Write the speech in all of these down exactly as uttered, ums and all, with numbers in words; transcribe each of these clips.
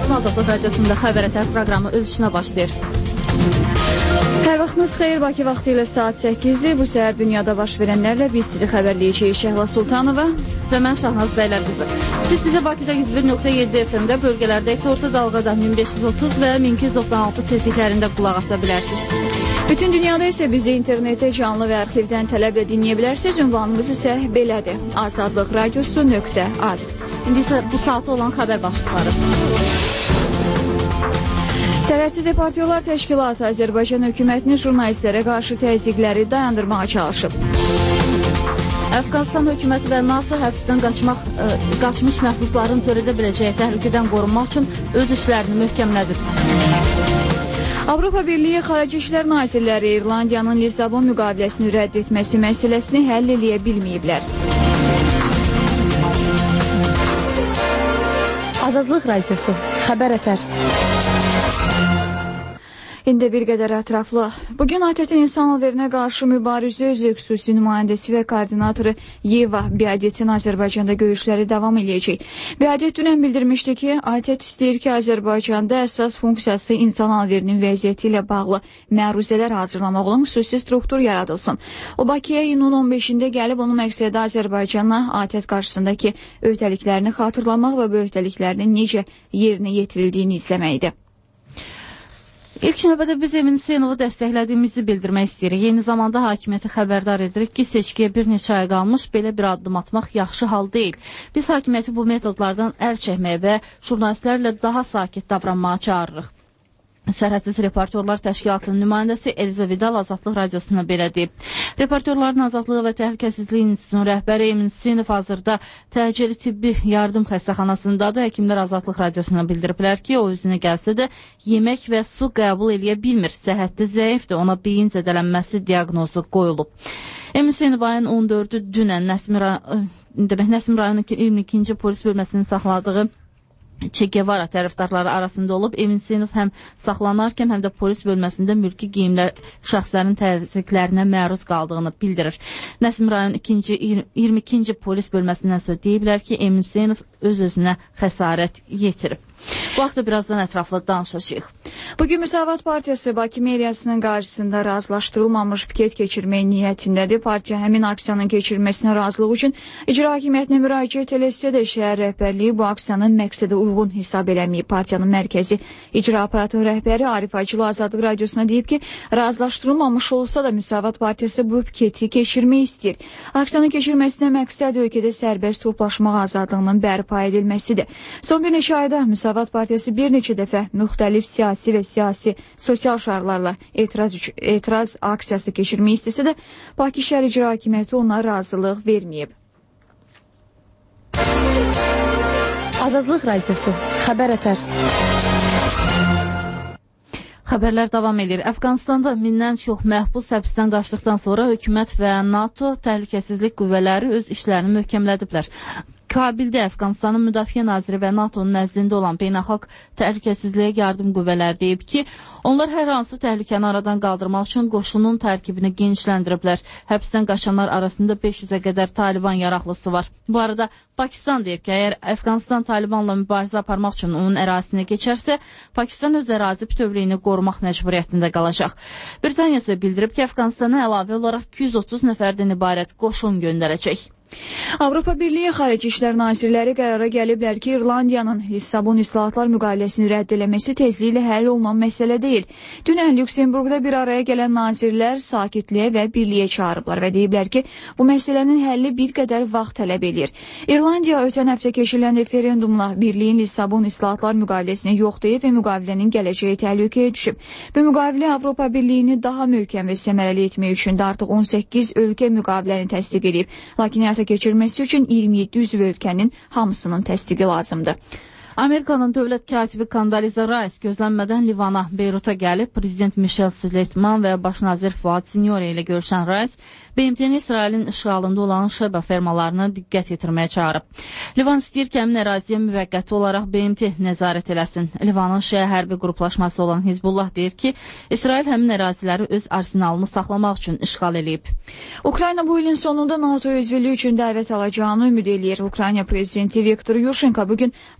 salam, Azadlıq Radiosunda Xəbər Ətər proqramı öz işinə başlayır. Hər vaxtınız xeyir, Bakı vaxtı ilə saat səkkizdir. Bu səhər dünyada baş verənlərlə biz sizi xəbərləyəcəyik. Şəhla Sultanova və mən Şahnaz Bəylərqızı. Siz bizə Bakıda yüz bir nöqtə yeddi F M-də, bölgələrdə isə orta dalğada min beş yüz otuz və min iki yüz doxsan altı tezliklərində qulaq asa bilərsiniz. Bütün dünyada isə bizi internetdə canlı və arxivdən tələblə dinləyə bilərsiniz. Ünvanımız isə belədir: azadlıq radiosu nöqtə az. İndi isə bu saatda olan xəbər başlıqları. Sərhədsiz Reportyorlar Təşkilatı Azərbaycan hökumətinin jurnalistlərə qarşı təzyiqləri dayandırmağa çalışıb. Əfqanistan hökuməti və NATO həbsdən qaçmaq, ə, qaçmış məhbusların törədə biləcəyi təhlükədən qorunmaq üçün öz işlərini möhkəmlədir. Avropa Birliyi Xarici İşlər Nazirləri İrlandiyanın Lissabon müqaviləsini rədd etməsi məsələsini həll eləyə bilməyiblər. Azadlıq Radiosu, Xəbər Ətər. İndi bir qədər ətraflı. Bugün A T T İnsan Alverinə qarşı mübarizə üzrə xüsusi nümayəndəsi və koordinatoru Yeva Biadetin Azərbaycanda görüşləri davam edəcək. Biadet dünən bildirmişdi ki, A T T istəyir ki, Azərbaycanda əsas funksiyası insan alverinin vəziyyəti ilə bağlı məruzələr hazırlamaq olan xüsusi struktur yaradılsın. O, Bakıya iyunun on beşində gəlib, onun məqsədi Azərbaycanla A T T qarşısındakı öhdəliklərini xatırlamaq və bu öhdəliklərinin necə yerinə yetirildiğini izləməkdir. İlk növbədə biz Emin Hüseynovu dəstəklədiyimizi bildirmək istəyirik. Eyni zamanda hakimiyyəti xəbərdar edirik ki, seçkiyə bir neçə ay qalmış, belə bir addım atmaq yaxşı hal deyil. Biz hakimiyyəti bu metodlardan əl çəkməyə və jurnalistlərlə daha sakit davranmağa çağırırıq. Sərhədsiz Reportyorlar Təşkilatının nümayəndəsi Eliza Vidal Azadlıq Radiosuna belə deyib. Reportyorların Azadlığı və Təhlükəsizliyi İnstitutunun rəhbəri Emin Hüseynov hazırda təcili tibbi yardım xəstəxanasındadır. Həkimlər Azadlıq Radiosuna bildiriblər ki, o özünə gəlsə də yemək və su qəbul eləyə bilmir. Səhhəti zəifdir, ona beyin zədələnməsi diaqnozu qoyulub. Emin Hüseynov ayın on dördü dünən Nəsim, ra demək, Nəsim rayonu iyirmi ikinci polis bölməsinin saxladığı Che Guevara tərəfdarları arasında olub. Emin Hüseynov həm saxlanarkən, həm də polis bölməsində mülki geyimlər şəxslərin təzyiqlərinə məruz qaldığını bildirir. Nəsim rayon iyirmi ikinci polis bölməsindən isə deyiblər ki, Emin Hüseynov öz-özünə xəsarət yetirib. Bu haqda birazdan ətraflı danışacağıq. Bugün Müsavat Partiyası Bakı meriyasının qarşısında razılaşdırılmamış piket keçirmək niyyətindədir. Partiya həmin aksiyanın keçirilməsinə razılıq üçün icra hakimiyyətinə müraciət eləsə də şəhər rəhbərliyi bu aksiyanın məqsədə uyğun hesab eləməyib. Partiyanın mərkəzi icra aparatının rəhbəri Arif Acılı Azadlıq Radiosuna deyib ki, razılaşdırılmamış olsa da Müsavat Partiyası bu piketi keçirmək istəyir. Aksiyanın keçirməsinə məqsəd ölkədə sərbəst toplaşmaq azadlığının bərpa edilməsidir. Son bir neçə ayda Müsavat Partiyası bir neçə dəfə müxtəlif siyasi və siyasi sosial şarlarla etiraz, etiraz aksiyası keçirmək istəsə də Bakı şəhər icra hakimiyyəti ona razılıq verməyib. Azadlıq Radiosu, Xəbər Ətər. Xəbərlər davam edir. Əfqanistanda mindən çox məhbus həbsdən qaçdıqdan sonra hökumət və NATO təhlükəsizlik qüvvələri öz işlərini möhkəmlədiblər. Kabildə Əfqanistanın Müdafiə Naziri və NATO'nun nəzdində olan Beynəlxalq Təhlükəsizliyə Yardım Qüvvələri deyib ki, onlar hər hansı təhlükəni aradan qaldırmaq üçün qoşunun tərkibini genişləndiriblər. Həbsdən qaçanlar arasında beş yüzə qədər Taliban yaraqlısı var. Bu arada Pakistan deyib ki, əgər Əfqanistan Talibanla mübarizə aparmaq üçün onun ərazisinə keçərsə, Pakistan öz ərazi bütövlüyünü qorumaq məcburiyyətində qalacaq. Britaniya isə bildirib ki, Əfqanistana əlavə olaraq iki yüz otuz nəfərdən ibarət qoşun göndərəcək. Avropa Birliyi Xarici İşlər Nazirləri qərara gəliblər ki, İrlandiyanın Lissabon İslahatlar müqaviləsini rədd eləməsi tezliklə həll olunan məsələ deyil. Dünən Lüksemburqda bir araya gələn nazirlər sakitliyə və birliyə çağırıblar və deyiblər ki, bu məsələnin həlli bir qədər vaxt tələb edir. İrlandiya ötən həftə keçirilən referendumla birliyin Lissabon İslahatlar müqaviləsini yoxlayıb və müqavilənin gələcəyi təhlükəyə düşüb. Bu müqavilə Avropa Birliyini daha möhkəm və səmərəli etmək üçün də artıq on səkkiz ölkə müqaviləni təsdiq edib. Lakin keçirməsi üçün iyirmi yeddi üzv ölkənin hamısının təsdiqi lazımdır. Amerikanın dövlət katibi Condoleezza Rice gözlənmədən Livana, Beyruta gəlib. Prezident Michel Süleyman və baş nazir Fuad Sinyori ilə görüşən Rice, B M T-ni İsrailin işğalında olan Şəba fermalarına diqqət yetirməyə çağırıb. Livan istəyir ki, həmin əraziyə müvəqqəti olaraq B M T nəzarət eləsin. Livanın şəyə hərbi qruplaşması olan Hizbullah deyir ki, İsrail həmin əraziləri öz arsenalını saxlamaq üçün işğal eləyib. Ukrayna bu ilin sonunda NATO üzvlüyü üçün dəvət alacağını ümid eləyir. Ukrayna prezidenti Viktor Yushchenko bugün NATO'nun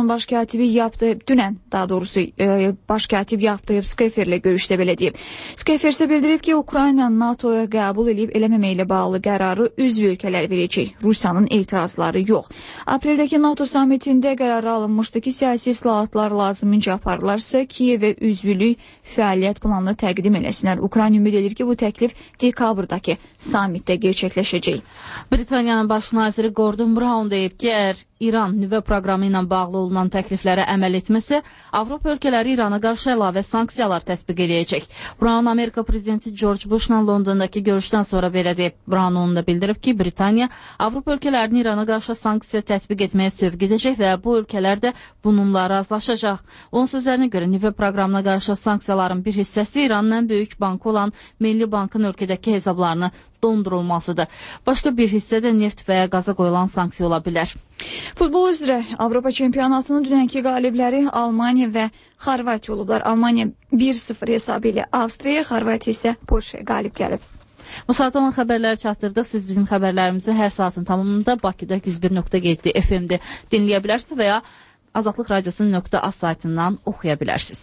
baş katibi Yaptıyıb, dünən daha doğrusu e, baş katib Yaptıyıb Skeferlə görüşdə belə deyib. Skefer isə bildirib ki, Ukrayna NATOya qəbul edib eləməməklə bağlı qərarı üzv ölkələr verəcək. Rusiyanın etirazları yox. Apreldəki NATO samitində qərarı alınmışdı ki, siyasi islahatlar lazımınca aparılarsa Kiyevə üzvlük fəaliyyət planını təqdim eləsinlər. Ukrayna ümid edir ki, bu təklif dekabrdakı samitdə gerçəkləşəcək. Britaniyanın baş naziri Gordon Brown deyib ki, əgər İran nüvə proqramı ilə bağlı olunan təkliflərə əməl etməsə, Avropa ölkələri İrana qarşı əlavə sanksiyalar təsbiq eləyəcək. Brown Amerika prezidenti George Bushla Londondakı görüşdən sonra belə deyib. Brown onu da bildirib ki, Britaniya Avropa ölkələrini İrana qarşı sanksiya tətbiq etməyə sövq edəcək və bu ölkələr də bununla razılaşacaq. Onun sözlərinə görə nüvə proqramına qarşı sanksiyaların bir hissəsi İranın ən böyük bankı olan Milli Bankın ölkədəki hesablarını dondurulmasıdır. Başqa bir hissə də neft və ya qaza qoyulan sanksiya ola bilər. Futbol üzrə Avropa çempionatının dünənki qalibləri Almaniya və Xorvatiya olublar. Almaniya bir sıfır hesabı ilə Avstriyaya, Xorvatiya isə Polşaya qalib gəlib. Bu saat olan xəbərləri çatdırdıq. Siz bizim xəbərlərimizi hər saatın tamamında Bakıda yüz bir nöqtə yeddi F M-də dinləyə bilərsiniz və ya Azadlıq Radiosu nöqtə az saytından oxuya bilərsiniz.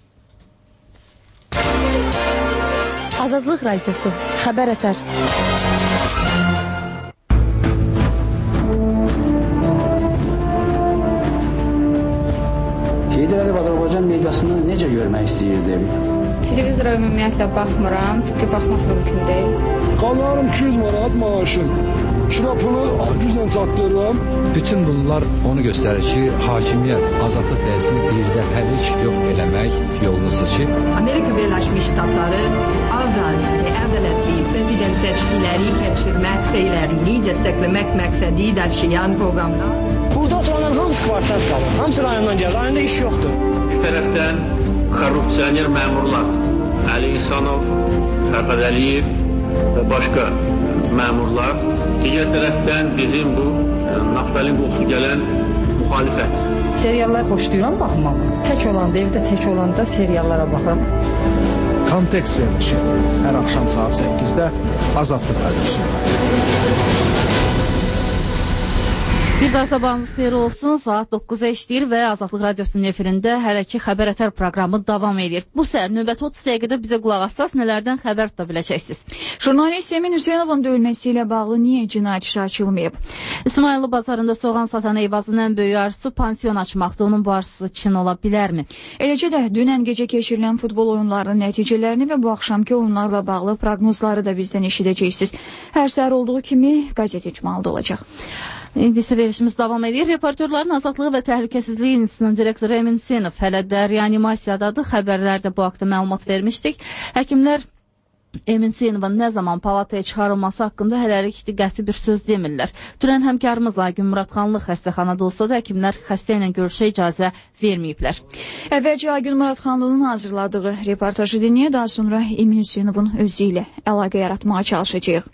Azadlıq Radiosu xəbər ətər. Heydər Əliyev Azərbaycan mediasını necə görmək istəyirdi? Televizora ümumiyyətlə baxmıram, çünki baxmaq mümkün deyil. Qalanım iki yüz manat maaşım. Şirapını güclə çatdırıram. Bütün bunlar onu göstərir ki, hakimiyyət azadlıq dəyəsini birdəfəlik yox eləmək yolunu seçib. Amerika Birləşmiş Ştatları azad və ədalətli prezident seçkiləri keçirmək səylərini dəstəkləmək məqsədi daşıyan proqramda. Burada oturanların hamısı kvartat qalır. Hamısı rayondan gəlir. Rayonda iş yoxdur. Bir tərəfdən korrupsioner məmurlar Əli İhsanov, Fərhad Əliyev və başqa məmurlar. Digər tərəfdən bizim bu naftalin qoxusu gələn müxalifət. Seriallar xoşlayıram baxmağı. Tək olanda, evdə tək olanda seriallara baxıram. Kontekst verilişi hər axşam saat səkkizdə Azadlıq Radiosu'nda. Bir daha sabahınız xeyir olsun. Saat doqquza işləyir və Azadlıq Radiosunun efirində hələ ki xəbər ətər proqramı davam edir. Bu səhər növbəti otuz dəqiqədə bizə qulaq assaz nələrdən xəbər tuta biləcəksiniz. Jurnalist Emin Hüseynovun döyülməsi ilə bağlı niyə cinayət işi açılmayıb? İsmayıllı bazarında soğan satan Eyvazın ən böyük arzusu pansiyon açmaqdır. Onun bu arzusu Çin ola bilərmi? Eləcə də dünən gecə keçirilən futbol oyunlarının nəticələrini və bu axşamki oyunlarla bağlı proqnozları da bizdən eşidəcəksiniz. Hər səhər olduğu kimi qəzet icmalda olacaq. İndi isə verişimiz davam edir. Reportörlərin Azadlığı və Təhlükəsizliyi İnstitutunun direktoru Emin Hüseynov hələ də reanimasiyadadır. Xəbərlərdə bu haqda məlumat vermişdik. Həkimlər Emin Hüseynova nə zaman palataya çıxarılması haqqında hələlik diqqətli bir söz demirlər. Dünən həmkarımız Aygün Muradxanlı xəstəxanada olsa da həkimlər xəstə ilə görüşə icazə verməyiblər. Əvvəlcə Aygün Muradxanlının hazırladığı reportajı dinləyə, daha sonra Emin Hüseynovun özü ilə əlaqə yaratmağa çalışacağıq.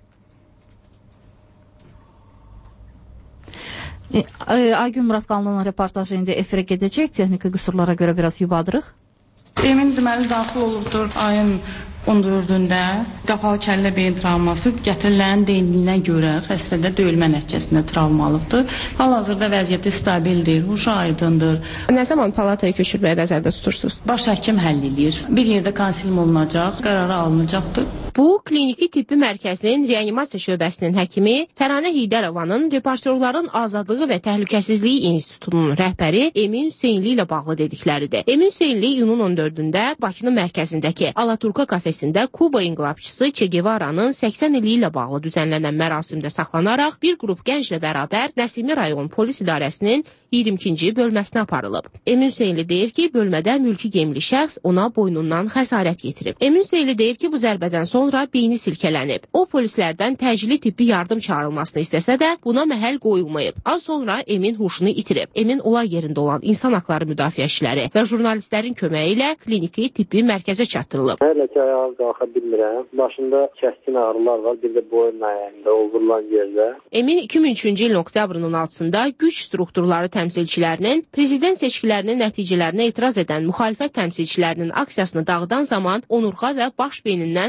Aygün Muradxanlının reportajı indi efirə gedəcək. Texniki qüsurlara görə biraz yubadırıq. Emin deməli daxil olubdur ayın on dördündə qapalı kəllə beyin travması gətirilən deyiliyinə görə xəstədə döyülmə nəticəsində travma alıbdır. Hal-hazırda vəziyyəti stabildir, huşu aydındır. Nə zaman palataya köçürməyə nəzərdə tutursunuz? Baş həkim həll edir. Bir yerdə konsilium olunacaq, qərarı alınacaqdır. Bu, Kliniki Tibbi Mərkəzinin reanimasiya şöbəsinin həkimi Təranə Heydərovanın reportyorların Azadlığı və Təhlükəsizliyi İnstitutunun rəhbəri Emin Hüseynli ilə bağlı dedikləridir. Emin Hüseynli iyunun on dördündə Bakının mərkəzindəki Alaturka kafesində Kuba inqilabçısı Che Guevara'nın səksən ili ilə bağlı düzənlənən mərasimdə saxlanaraq bir qrup gənclə bərabər Nəsimi rayon polis idarəsinin iyirmi ikinci bölməsinə aparılıb. Emin Hüseynli deyir ki, bölmədə mülki geyimli şəxs ona boynundan xəsarət yetirib. Emin Hüseynli deyir ki, bu zərbədən sonra beyni silkələnib. O polislərdən təcili tibbi yardım çağırılmasını istəsə də buna məhəl qoyulmayıb. Az sonra Emin huşunu itirib. Emin olay yerində olan insan haqları müdafiəçiləri və jurnalistlərin köməyi ilə kliniki tibbi mərkəzə çatdırılıb. Hələ ki ayağa qalxa bilmirəm. Başında kəskin ağrılar var, bir də boyun əyində, ovurulan yerdə. Emin iki min üçüncü ilin oktyabrının altısında güc strukturları təmsilçilərinin prezident seçkilərinin nəticələrinə etiraz edən müxalifət təmsilçilərinin aksiyasını dağıdan zaman onurğa və baş beynindən zədə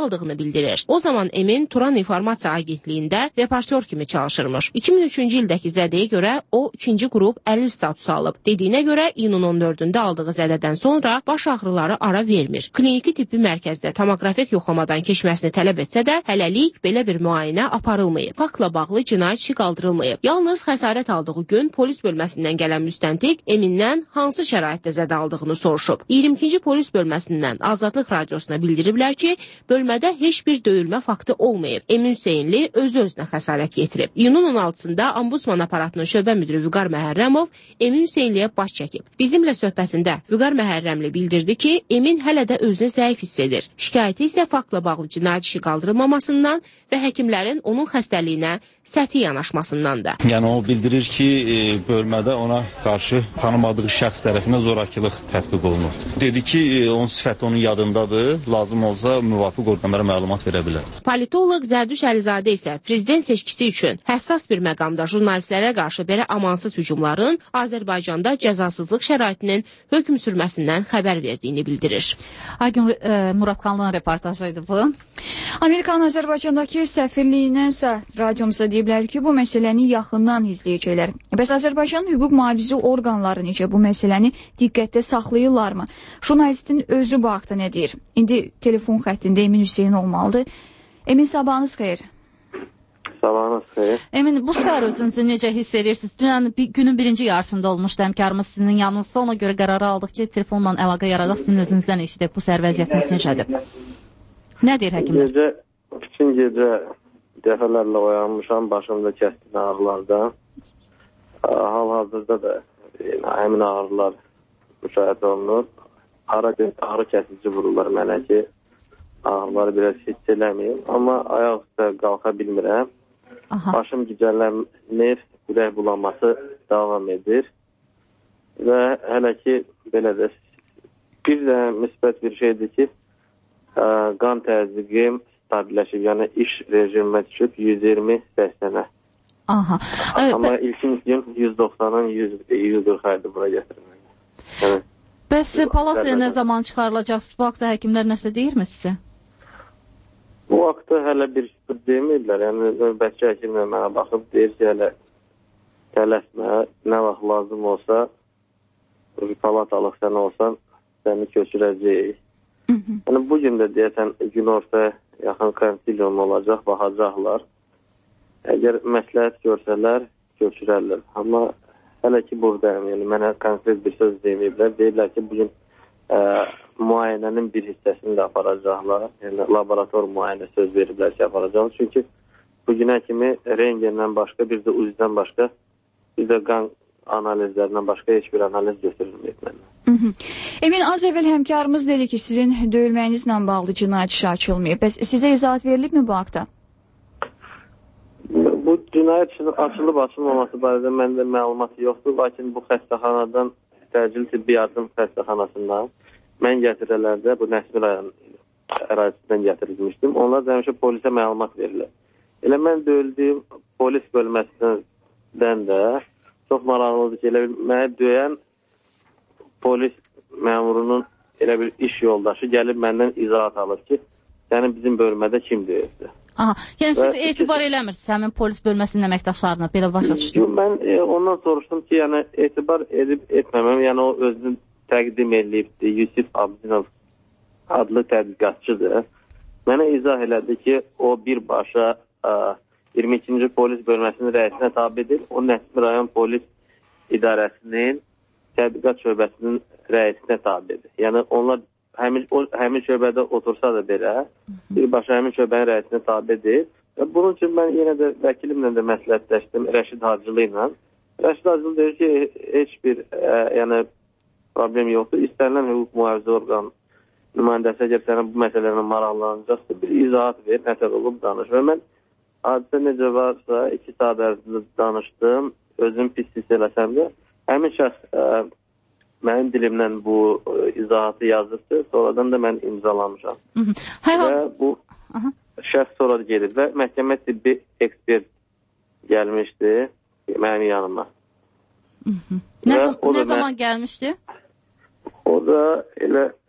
aldığını bildirir. O zaman Emin Turan İnformasiya Agentliyində reportyor kimi çalışırmış. iki min üçüncü ildəki zədəyə görə o ikinci qrup əlil statusu alıb. Dediyinə görə iyunun on dördündə aldığı zədədən sonra baş ağrıları ara vermir. Kliniki tibbi mərkəzdə tomografik yoxlamadan keçməsini tələb etsə də hələlik belə bir müayinə aparılmayıb. Faktla bağlı cinayət işi qaldırılmayıb. Yalnız xəsarət aldığı gün polis bölməsindən gələn müstəntiq Emindən hansı şəraitdə zədə aldığını soruşub. iyirmi ikinci polis bölməsindən Azadlıq radiosuna bildiriblər ki, bölmədə heç bir döyülmə faktı olmayıb. Emin Hüseynli özü-özünə xəsarət yetirib. İyunun on altısında Ombudsman aparatının şöbə müdürü Vüqar Məhərrəmov Emin Hüseynliyə baş çəkib. Bizimlə söhbətində Vüqar Məhərrəmli bildirdi ki, Emin hələ də özünü zəif hiss edir. Şikayəti isə faktla bağlı cinayət işi qaldırılmamasından və həkimlərin onun xəstəliyinə səthi yanaşmasındandır. Yəni o bildirir ki, e, bölmədə ona qarşı tanımadığı şəxs tərəfindən zorakılıq tətbiq olunur. Dedi ki, e, onun sifəti onun yadındadır, lazım olsa müvafiq orqanlara məlumat verə bilər. Politoloq Zərdüş Əlizadə isə prezident seçkisi üçün həssas bir məqamda jurnalistlərə qarşı belə amansız hücumların Azərbaycanda cəzasızlıq şəraitinin hökm sürməsindən xəbər verdiyini bildirir. Aygün e, Muradxanlının reportajıydı bu. Amerikanın Azərbaycandakı səfirliyindən isə radiomuza deyiblər ki, bu məsələni yaxından izləyəcəklər. Bəs Azərbaycanın hüquq mühafizə orqanları necə bu məsələni diqqətdə saxlayırlarmı? Jurnalistin özü bu haqda nə deyir? İndi telefon xəttində Emin Hüseyn olmalıdır. Emin, sabahınız xeyir. Sabahınız xeyir. Emin, bu səhər özünüzü necə hiss edirsiniz? Dünən bir, günün birinci yarısında olmuşdu həmkarımız sizin yanınızda. Ona görə qərarı aldıq ki, telefonla əlaqə yaradaq, sizin özünüzdən eşidək bu səhər vəziyyətiniz necədir? Nə deyir həkimlər? Gecə, bütün gecə dəfələrlə oyanmışam, başımda kəskin ağrılardan. Hal-hazırda da yəni, həmin ağrılar müşahidə olunur. Ara ağrı kəsici vururlar mənə ki, ağrıları biraz hiss eləməyim. Amma ayaq üstə qalxa bilmirəm. Aha. Başım gicəllənir, ürək bulanması davam edir. Və hələ ki, belə də bir də müsbət bir şeydir ki, ə, qan təzyiqim stabilləşib, yəni iş rejimimə düşüb yüz iyirmi səksənə. Aha. Amma Bə... ilkin gün yüz doxsandan yüz qırxaydı bura gətirmək. Yəni, Bəs palataya nə zaman çıxarılacaqsınız? Bu haqda həkimlər nəsə deyirmi sizə? Bu haqda hələ bir şey demirlər. Yəni, növbətçi həkimlə mənə baxıb deyir ki, hələ tələsmə, nə vaxt lazım olsa, palatalıq sən olsan, səni köçürəcəyik. Yəni, bugün də deyəsən, gün ortaya yaxın konsilium olacaq, baxacaqlar. Əgər məsləhət görsələr, köçürərlər. Amma hələ ki buradayım, yəni mənə konkret bir söz deməyiblər. Deyirlər ki, bugün ə, müayinənin bir hissəsini də aparacaqlar. Yəni laborator müayinə söz veriblər ki, aparacaqlar. Çünki bugünə kimi rentgendən başqa, bir də uzdan başqa, bir də qan analizlərindən başqa heç bir analiz götürülməyib məndən. Emin, az əvvəl həmkarımız dedi ki, sizin döyülməyinizlə bağlı cinayət işi açılmayıb. Bəs sizə izahat verilib mi bu haqda? Bu cinayət işinin açılıb açılmaması barədə məndə məlumat yoxdur, lakin bu xəstəxanadan, təcil tibbi yardım xəstəxanasından mən gətirələrdə bu Nəsmi rayon ərazisindən gətirilmişdim. Onlar da həmişə polisə məlumat verirlər. Elə mən döyüldüyüm polis bölməsindən də çox maraqlıdır ki, elə bir mənə döyən polis məmurunun elə bir iş yoldaşı gəlib məndən izahat alır ki, səni bizim bölmədə kim döyürdü? Aha, yəni siz və etibar eləmirsiniz həmin polis bölməsinin əməkdaşlarına, belə başa düşdüm. Mən e, ondan soruşdum ki, yəni etibar edib etməməm, yəni o özünü təqdim edibdi, Yusif Abdinov adlı tədqiqatçıdır. Mənə izah elədi ki, o birbaşa ə, iyirmi ikinci polis bölməsinin rəisinə tabidir, o Nəsmi rayon polis idarəsinin tədqiqat şöbəsinin rəisinə tabidir. Yəni onlar Həmin, o, həmin şöbədə otursa da belə, birbaşa həmin şöbənin rəisinə tabidir. Bunun üçün mən yenə də vəkilimlə də məsləhətləşdim, Rəşid Hacılı ilə. Rəşid Hacılı deyir ki, heç bir ə, yəni, problem yoxdur. İstənilən hüquq mühafizə orqanı nümayəndəsi əgər sənə bu məsələlə maraqlanacaqsa, bir izahat ver, nətər olub danış. Və mən hadisə necə varsa, iki saat ərzində danışdım, özüm pis hiss eləsəm də, həmin şəxs ə, mənim dilimlə bu izahatı yazırdı, sonradan da mən imzalamışam. Hər və bu Aha. şəxs sonra gedir və məhkəmə tibbi ekspert gəlmişdi mənim yanıma. Nə, zam nə zaman mən, gəlmişdi? O da elə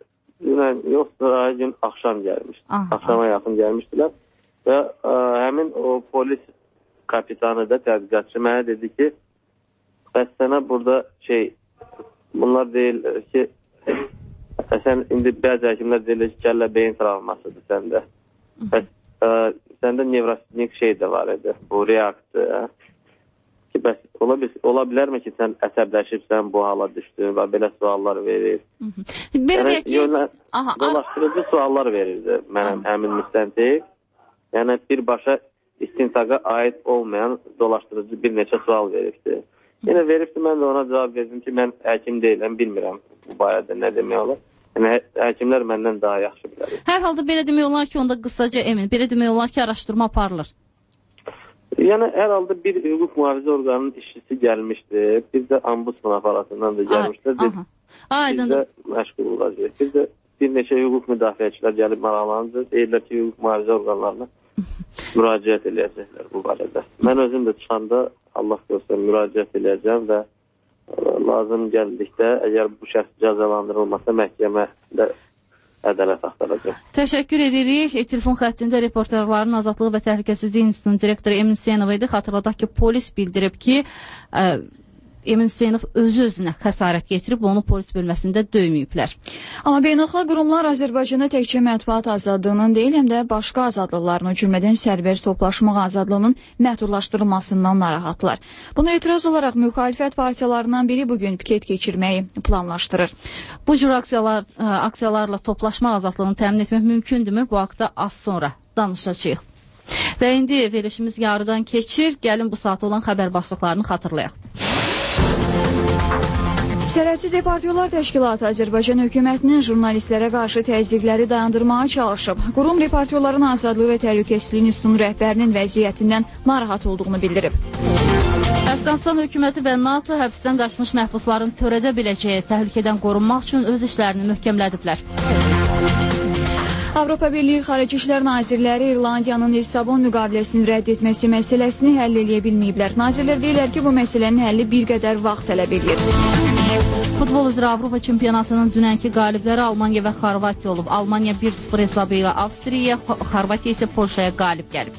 dünən yoxdur, ay gün axşam gəlmişdi. Aha, Axşama aha. yaxın gəlmişdilər və ə, həmin o polis kapitanı da tədqiqatçı mənə dedi ki, bəs sənə burada şey, bunlar deyirlər ki, sən indi bəzi həkimlər deyirlər ki, kəllə beyin travmasıdır səndə. Bəs ə, səndə nevrastik şey də var idi, bu reaksiya. Ki, bəs ola, ola bilərmi ki, sən əsəbləşibsən, bu hala düşdün və belə suallar verir. Belə deyək ki, dolaşdırıcı suallar verirdi mənə həmin müstəntiq. Yəni birbaşa istintaqa aid olmayan dolaşdırıcı bir neçə sual veribdi. Yenə veribdi, mən də ona cavab verdim ki, mən həkim deyiləm, bilmirəm bu barədə nə demək olur. Yəni, həkimlər məndən daha yaxşı bilər. Hər halda belə demək olar ki, onda qısaca emin, belə demək olar ki, araşdırma aparılır. Yəni, hər halda bir hüquq mühafizə orqanının işçisi gəlmişdi, bir də ambusman aparatından da gəlmişdir. Biz də məşğul olacaq. Biz də bir neçə hüquq müdafiəçilər gəlib maraqlanacaq, deyirlər ki, hüquq mühafizə orqanlarına müraciət eləyəcəklər bu barədə. Mən özüm də çıxanda Allah görsün müraciət eləyəcəm və lazım gəldikdə əgər bu şəxs cəzalandırılmasa məhkəmədə ədalət axtaracaq. Təşəkkür edirik. Telefon xəttində Reporterlərin Azadlığı və Təhlükəsizlik İnstitutunun direktoru Emin Hüseynov idi. Xatırladaq ki, polis bildirib ki, ə, Emin Hüseynov özü-özünə xəsarət getirib, onu polis bölməsində döyməyiblər. Amma beynəlxalq qurumlar Azərbaycanda təkcə mətbuat azadlığının deyil, həm də başqa azadlıqların, o cümlədən sərbəst toplaşmaq azadlığının məhdudlaşdırılmasından narahatlar. Buna etiraz olaraq müxalifət partiyalarından biri bugün piket keçirməyi planlaşdırır. Bu cür aksiyalar, aksiyalarla toplaşma azadlığını təmin etmək mümkündürmü? Bu haqda az sonra danışacağıq. Və indi verilişimiz yarıdan keçir. Gəlin bu saat olan xəbər başlıqlarını xatırlayaq. Sərhədsiz Reporterlər Təşkilatı Azərbaycan hökumətinin jurnalistlərə qarşı təzyiqləri dayandırmağa çalışıb. Qurum Reporterlərin Azadlığı və Təhlükəsizlik İnstitutunun rəhbərinin vəziyyətindən narahat olduğunu bildirib. Əfqanistan hökuməti və NATO həbsdən qaçmış məhbusların törədə biləcəyi təhlükədən qorunmaq üçün öz işlərini möhkəmlədiblər. Avropa Birliyi Xarici İşlər Nazirləri İrlandiyanın Lissabon müqaviləsini rədd etməsi məsələsini həll edə bilməyiblər. Nazirlər deyirlər ki, bu məsələnin həlli bir qədər vaxt tələb edir. Futbol üzrə Avropa çempionatının dünənki qalibləri Almaniya və Xorvatiya olub. Almaniya bir sıfır hesabı ilə Avstriyaya, Xorvatiya isə Polşaya qalib gəlib.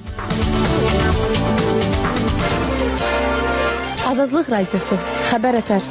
Azadlıq Radiosu, xəbər ətər.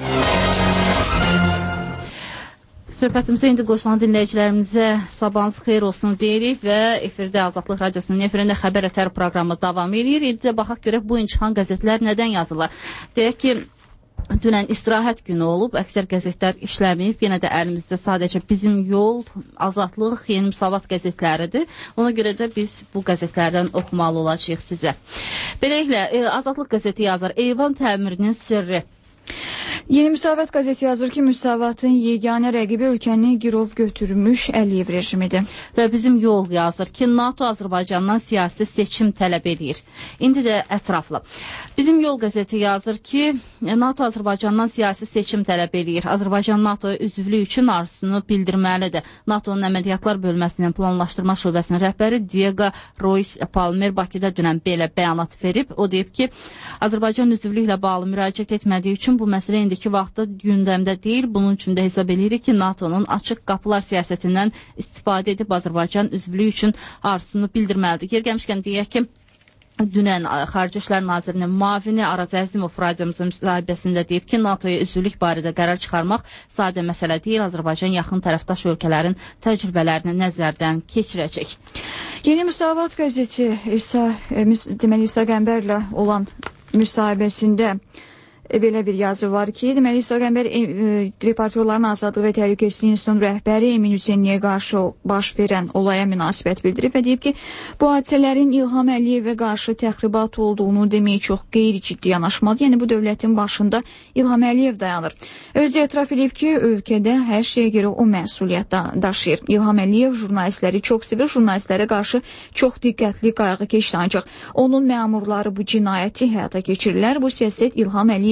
Söhbətimizə indi qoşulan dinləyicilərimizə sabahınız xeyir olsun deyirik və efirdə Azadlıq Radiosunun efirində xəbər ətər proqramı davam edir. İndi də baxaq görək bu gün çıxan qəzetlər nədən yazırlar. Deyək ki, dünən istirahət günü olub, əksər qəzetlər işləməyib. Yenə də əlimizdə sadəcə Bizim Yol, Azadlıq, Yeni Müsavat qəzetləridir. Ona görə də biz bu qəzetlərdən oxumalı olacağıq sizə. Beləliklə, Azadlıq qəzeti yazır, Eyvan təmirinin sirri. Yeni Müsavat qəzeti yazır ki, Müsavatın yeganə rəqibi ölkəni girov götürmüş Əliyev rejimidir. Və Bizim Yol yazır ki, NATO Azərbaycandan siyasi seçim tələb edir. İndi də ətraflı. Bizim Yol qəzeti yazır ki, NATO Azərbaycandan siyasi seçim tələb edir. Azərbaycan NATOya üzvlük üçün arzusunu bildirməlidir. NATO'nun əməliyyatlar bölməsinin planlaşdırma şöbəsinin rəhbəri Diego Ruiz Palmer Bakıda dünən belə bəyanat verib. O deyib ki, Azərbaycan üzvlüklə bağlı müraciət etmədiyi üçün bu məsələ indiki vaxtda gündəmdə deyil. Bunun üçün də hesab edirik ki, NATO'nun açıq qapılar siyasətindən istifadə edib Azərbaycan üzvlüyü üçün arzusunu bildirməlidir. Yer gəlmişkən deyək ki, dünən Xarici İşlər Nazirinin müavini Araz Əzimov radiomuzun müsahibəsində deyib ki, NATOya üzvlük barədə qərar çıxarmaq sadə məsələ deyil. Azərbaycan yaxın tərəfdaş ölkələrin təcrübələrini nəzərdən keçirəcək. Yeni Müsavat qəzeti İsa, deməli İsa Qəmbərlə olan müsahibəsində belə bir yazı var ki, deməli İsa Qəmbər e, Reporterlərin Azadlığı və Təhlükəsizlik İnstitutunun rəhbəri Emin Hüseynliyə qarşı baş verən olaya münasibət bildirib və deyib ki, bu hadisələrin İlham Əliyevə qarşı təxribat olduğunu demək çox qeyri-ciddi yanaşmadır. Yəni bu dövlətin başında İlham Əliyev dayanır. Özü etiraf edib ki, ölkədə hər şeyə görə o məsuliyyət daşıyır. İlham Əliyev jurnalistləri çox sevir, jurnalistlərə qarşı çox diqqətli, qayğıkeş ancaq onun məmurları bu cinayəti həyata keçirirlər. Bu siyasət İlham Əliyev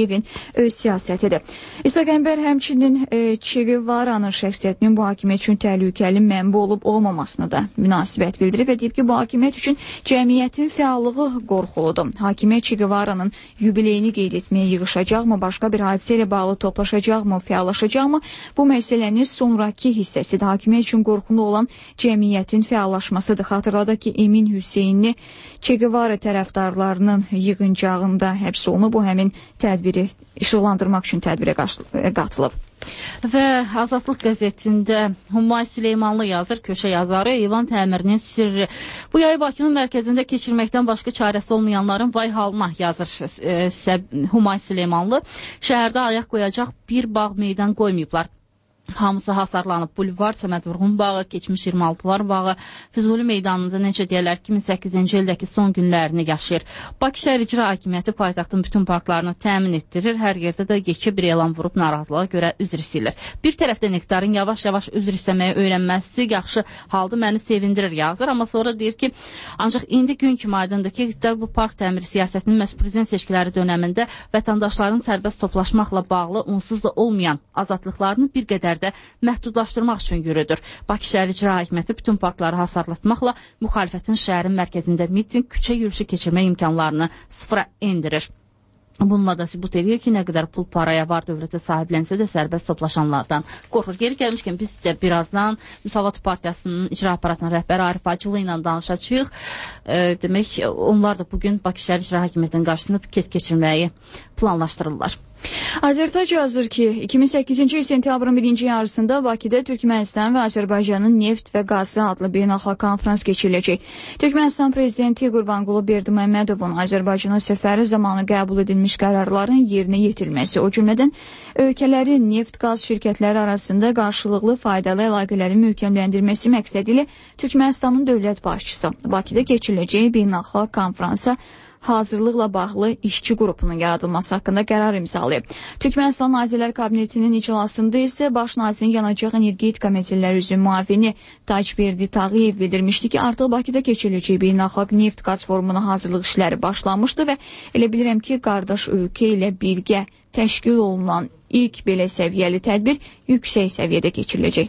Əliyevin öz siyasətidir. İsa Qəmbər həmçinin e, Che Guevara'nın şəxsiyyətinin bu hakimiyyət üçün təhlükəli mənbə olub olmamasını da münasibət bildirib və deyib ki, bu hakimiyyət üçün cəmiyyətin fəallığı qorxuludur. Hakimiyyət Che Guevara'nın yubileyini qeyd etməyə yığışacaqmı, başqa bir hadisə ilə bağlı toplaşacaqmı, fəallaşacaqmı? Bu məsələnin sonraki hissəsidir. Hakimiyyət üçün qorxulu olan cəmiyyətin fəallaşmasıdır. Xatırladaq ki, Emin Hüseynli Che Guevara tərəfdarlarının yığıncağında həbs olunub. Bu həmin tədbiri işıqlandırmaq üçün tədbirə qatılıb. Və Azadlıq qəzetində Humay Süleymanlı yazır, köşə yazarı Eyvan təmirinin sirri. Bu yayı Bakının mərkəzində keçirməkdən başqa çarəsi olmayanların vay halına yazır e, Humay Süleymanlı. Şəhərdə ayaq qoyacaq bir bağ meydan qoymayıblar. Hamısı hasarlanıb. Bulvar, Səməd Vurğun bağı, keçmiş iyirmi altılar bağı, Füzuli meydanında necə deyərlər iki min səkkizinci ildəki son günlərini yaşayır. Bakı şəhər icra hakimiyyəti paytaxtın bütün parklarını təmin etdirir. Hər yerdə də yekə bir elan vurub narahatlığa görə üzr istəyirlər. Bir tərəfdən Nektarın yavaş-yavaş üzr istəməyə öyrənməsi yaxşı halda məni sevindirir yazır. Amma sonra deyir ki, ancaq indi gün kimi aydındır ki, bu park təmiri siyasətinin məhz prezident seçkiləri dönəmində vətəndaşların sərbəst toplaşmaqla bağlı onsuz da olmayan azadlıqlarını bir qədər də məhdudlaşdırmaq üçün yürüdür. Bakı şəhər icra hakimiyyəti bütün parkları hasarlatmaqla müxalifətin şəhərin mərkəzində miting, küçə yürüyüşü keçirmə imkanlarını sıfıra endirir. Bununla da sübut edir ki, nə qədər pul paraya var dövlətə sahiblənsə də sərbəst toplaşanlardan qorxur. Geri gəlmişkən biz də birazdan Müsavat Partiyasının icra aparatının rəhbəri Arif Hacılı ilə danışacağıq. E, demək, onlar da bugün Bakı şəhər icra hakimiyyətinin qarşısında piket keçirməyi planlaşdırırlar. Azərtac yazır ki, iki min səkkizinci il sentyabrın birinci yarısında Bakıda Türkmənistan və Azərbaycanın neft və qazı adlı beynəlxalq konferans keçiriləcək. Türkmənistan prezidenti Qurbanqulu Berdiməmmədovun Azərbaycana səfəri zamanı qəbul edilmiş qərarların yerinə yetirilməsi, o cümlədən ölkələrin neft-qaz şirkətləri arasında qarşılıqlı faydalı əlaqələrin möhkəmləndirməsi məqsədi ilə Türkmənistanın dövlət başçısı Bakıda keçiriləcək beynəlxalq konferansa hazırlıqla bağlı işçi qrupunun yaradılması haqqında qərar imzalayıb. Türkmənistan Nazirlər Kabinetinin iclasında isə baş nazirin yanacaq energetika məsələləri üzrə müavini Tacberdi Tağıyev bildirmişdi ki, artıq Bakıda keçiriləcək beynəlxalq neft-qaz forumuna hazırlıq işləri başlanmışdı və elə bilirəm ki, qardaş ölkə ilə birgə təşkil olunan ilk belə səviyyəli tədbir yüksək səviyyədə keçiriləcək.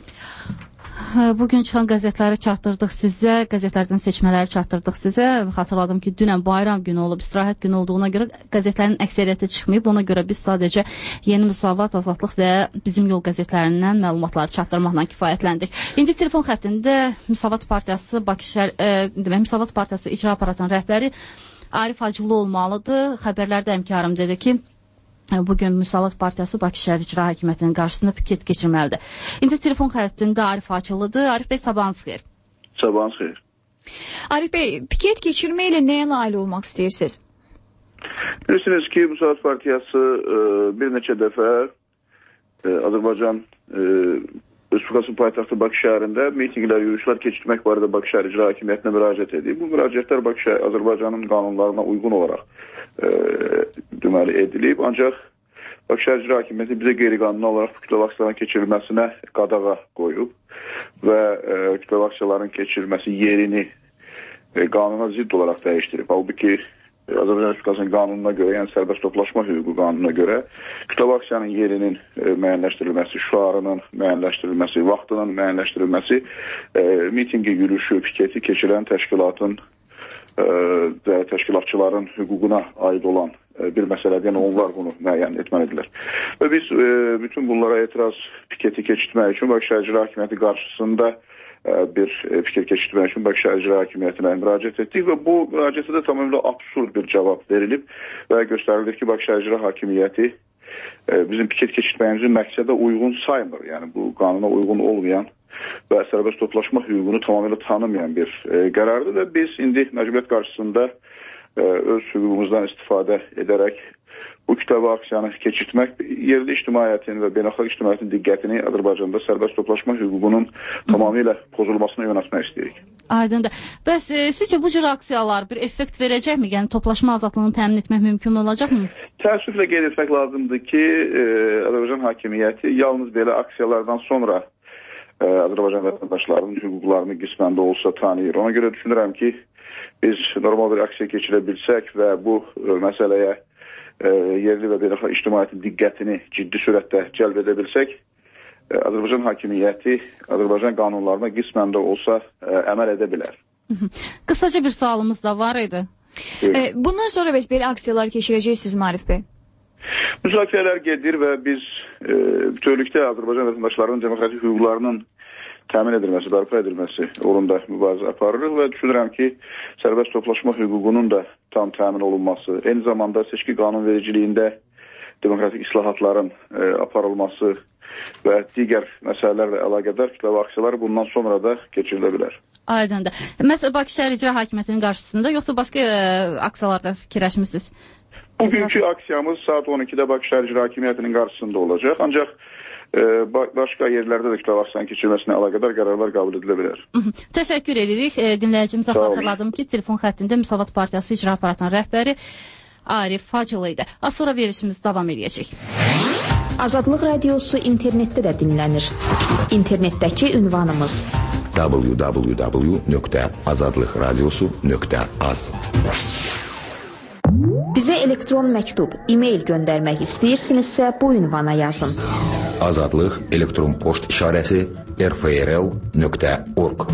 Bugün çıxan qəzetləri çatdırdıq sizə, qəzetlərdən seçmələri çatdırdıq sizə. Xatırladım ki, dünən bayram günü olub, istirahət günü olduğuna görə qəzetlərin əksəriyyəti çıxmayıb. Ona görə biz sadəcə Yeni Müsavat, Azadlıq və bizim yol qəzetlərindən məlumatları çatdırmaqla kifayətləndik. İndi telefon xəttində Müsavat Partiyası, Bakı şəhər, e, demək, Müsavat Partiyası icra aparatının rəhbəri Arif Hacılı olmalıdır. Xəbərlərdə həmkarım dedi ki, bugün Müsavat Partiyası Bakı şəhər icra hakimiyyətinin qarşısında piket keçirməlidir. İndi telefon xəttində Arif Hacılıdır. Arif bəy, sabahınız xeyir. Sabahınız xeyir. Arif bəy, piket keçirmə ilə nəyə nail olmaq istəyirsiniz? Bilirsiniz ki, Müsavat Partiyası e, bir neçə dəfə e, Azərbaycan e, Respublikası paytaxtı Bakı şəhərində mitinglər, yürüyüşlər keçirmək barədə Bakı şəhər icra hakimiyyətinə müraciət edib. Bu müraciətlər Bakı şəhər, Azərbaycanın qanunlarına uyğun olaraq e, deməli edilib. Ancaq Bakı şəhər icra hakimiyyəti bizə qeyri-qanuni olaraq kütləvi aksiyaların keçirilməsinə qadağa qoyub və e, kütləvi aksiyaların keçirilməsi yerini e, qanuna zidd olaraq dəyişdirib. Halbuki Azərbaycan Respublikasının qanununa görə, yəni sərbəst toplaşma hüququ qanununa görə kütləvi aksiyanın yerinin e, müəyyənləşdirilməsi, şüarının müəyyənləşdirilməsi, vaxtının müəyyənləşdirilməsi, e, mitingi, yürüyüşü, piketi keçirən təşkilatın e, və təşkilatçıların hüququna aid olan e, bir məsələdir. Yəni onlar bunu müəyyən etməlidirlər. Və biz e, bütün bunlara etiraz piketi keçirmək üçün Bakı şəhər icra hakimiyyəti qarşısında bir fikir keçirmək üçün Bakı şəhər icra hakimiyyətinə müraciət etdik və bu müraciətdə tamamilə absurd bir cavab verilib və göstərilir ki, Bakı şəhər icra hakimiyyəti bizim piket keçirməyimizin məqsədə uyğun saymır. Yəni bu qanuna uyğun olmayan və sərbəst toplaşma hüququnu tamamilə tanımayan bir qərardır və biz indi məcburiyyət qarşısında öz hüququmuzdan istifadə edərək bu kütləvi aksiyanı keçirtmək yerli ictimaiyyətin və beynəlxalq ictimaiyyətin diqqətini Azərbaycanda sərbəst toplaşma hüququnun tamamilə pozulmasına yönəltmək istəyirik. Aydındır. Bəs e, sizcə bu cür aksiyalar bir effekt verəcəkmi? Yəni toplaşma azadlığını təmin etmək mümkün olacaqmı? Təəssüflə qeyd etmək lazımdır ki, e, Azərbaycan hakimiyyəti yalnız belə aksiyalardan sonra e, Azərbaycan vətəndaşlarının hüquqlarını qisməndə olsa tanıyır. Ona görə düşünürəm ki, biz normal bir aksiya keçirə bilsək və bu e, məsələyə e, yerli və beynəlxalq ictimaiyyətin diqqətini ciddi sürətdə cəlb edə bilsək, e, Azərbaycan hakimiyyəti Azərbaycan qanunlarına qismən də olsa e, əməl edə bilər. Qısaca bir sualımız da var idi. E, bundan sonra bəs belə aksiyalar keçirəcəksiniz Maarif bəy? Müzakirələr gedir və biz e, bütövlükdə Azərbaycan vətəndaşlarının demokratik hüquqlarının təmin edilməsi, bərpa edilməsi uğrunda mübarizə aparırıq və düşünürəm ki, sərbəst toplaşma hüququnun da tam təmin olunması, eyni zamanda seçki qanunvericiliyində demokratik islahatların e, aparılması və digər məsələlərlə əlaqədar kütləvi aksiyalar bundan sonra da keçirilə bilər. Aydındır. Məsələn, Bakı Şəhər İcra Hakimiyyətinin qarşısında, yoxsa başqa e, aksiyalarda fikirləşmisiniz? Bugünkü aksiyamız saat on ikidə Bakı Şəhər İcra Hakimiyyətinin qarşısında olacaq. Ancaq e, başqa yerlərdə də kütləvi aksiyanın keçirilməsinə əlaqədar qərarlar qəbul edilə bilər. Təşəkkür edirik. E, dinləyicimizə xatırladım ki, Telefon xəttində Müsavat Partiyası İcra Aparatının rəhbəri Arif Hacılı idi. Az sonra verilişimiz davam edəcək. Azadlıq Radiosu internetdə də dinlənir. İnternetdəki ünvanımız w w w nöqtə azadlıq radiosu nöqtə az. Bizə elektron məktub, e-mail göndərmək istəyirsinizsə bu ünvana yazın. Azadlıq elektron poçt işarəsi r f r l nöqtə org.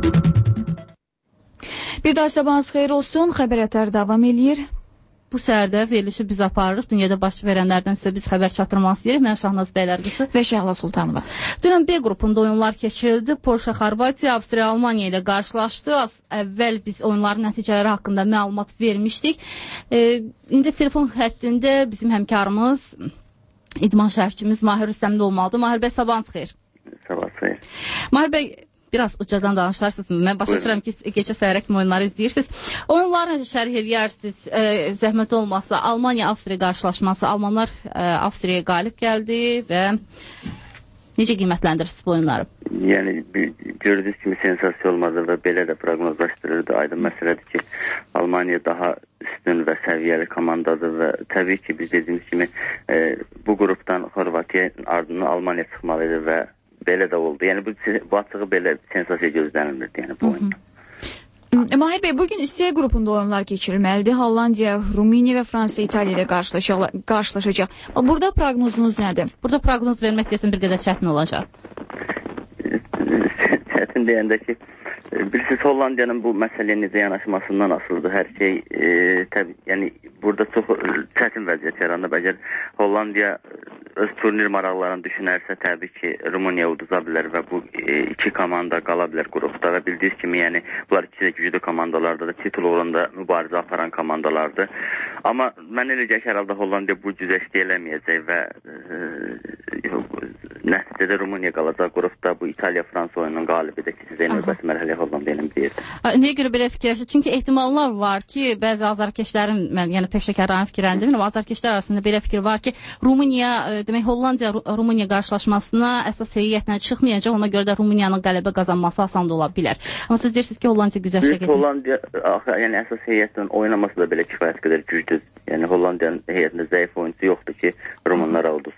Bir daha sabahınız xeyir olsun. Xəbər ətər davam eləyir. Bu səhərdə verilişi biz aparırıq. Dünyada baş verənlərdən sizə biz xəbər çatdırmaq istəyirik. Mən Şahnaz Bəylərqızı və Şəhla Sultanova. Dünən B qrupunda oyunlar keçirildi. Polşa, Xorvatiya, Avstriya, Almaniya ilə qarşılaşdı. Əvvəl biz oyunların nəticələri haqqında məlumat vermişdik. E, indi telefon xəttində bizim həmkarımız, idman şərhçimiz Mahir Rüstəmli olmalıdır. Mahir bəy, sabahınız xeyir. Sabahınız xeyir. Mahir bəy, biraz ucadan danışarsınız. Mən başa düşürəm ki, gecə səhərə kimi oyunları izləyirsiniz. Oyunları şərh eləyərsiniz. E, zəhmət olmasa Almaniya-Avstriya qarşılaşması. Almanlar e, Avstriyaya qalib gəldi və necə qiymətləndirirsiniz bu oyunları? Yəni gördüyünüz kimi sensasiya olmadı və belə də proqnozlaşdırırdı. Aydın məsələdir ki, Almaniya daha üstün və səviyyəli komandadır və təbii ki, biz dediyimiz kimi e, bu qrupdan Xorvatiya ardından Almaniya çıxmalıdır və belə də oldu. Yəni bu, bu açığı belə sensasiya gözlənilmirdi, yəni bu oyunda. Mahir bəy, bugün C qrupunda oyunlar keçirilməlidir. Hollandiya, Rumıniya və Fransa, İtaliya ilə qarşılaşacaq. Burada proqnozunuz nədir? Burada proqnoz vermək desin bir qədər çətin olacaq. Çətin deyəndə ki, bilirsiniz, Hollandiyanın bu məsələyə necə yanaşmasından asılıdır. Hər şey, e, təbii, yəni burada çox çətin vəziyyət yaranıb. Əgər Hollandiya öz turnir maraqlarını düşünərsə, təbii ki, Rumıniya uduza bilər və bu e, iki komanda qala bilər qrupda və bildiyiniz kimi, yəni bunlar ikisi də güclü komandalardır da, titul uğrunda mübarizə aparan komandalardır. Amma mən elə gəlir ki, hər halda Hollandiya bu güzəşti eləməyəcək və e, nəticədə Rumıniya qalacaq qrupda. Bu İtaliya-Fransa oyunun qalibidir ki, sizə növbəti mərhələyə Hollandiya ilə deyirdim. Niyə görə belə fikirləşir? Çünki ehtimallar var ki, bəzi azarkeşlərin, mən yəni peşəkarların fikirlərini amma azarkeşlər arasında belə fikir var ki, Rumıniya, demək Hollandiya Rumıniya qarşılaşmasına əsas heyətlə çıxmayacaq, ona görə də Rumıniyanın qələbə qazanması asan da ola bilər. Amma siz deyirsiniz ki, Hollandiya güzəştə keçir. Hollandiya, yəni əsas heyətlə oynaması da belə kifayət qədər güclüdür. Yəni Hollandiyanın heyətində zəif oyunçu yoxdur ki, Rumunlara uduz.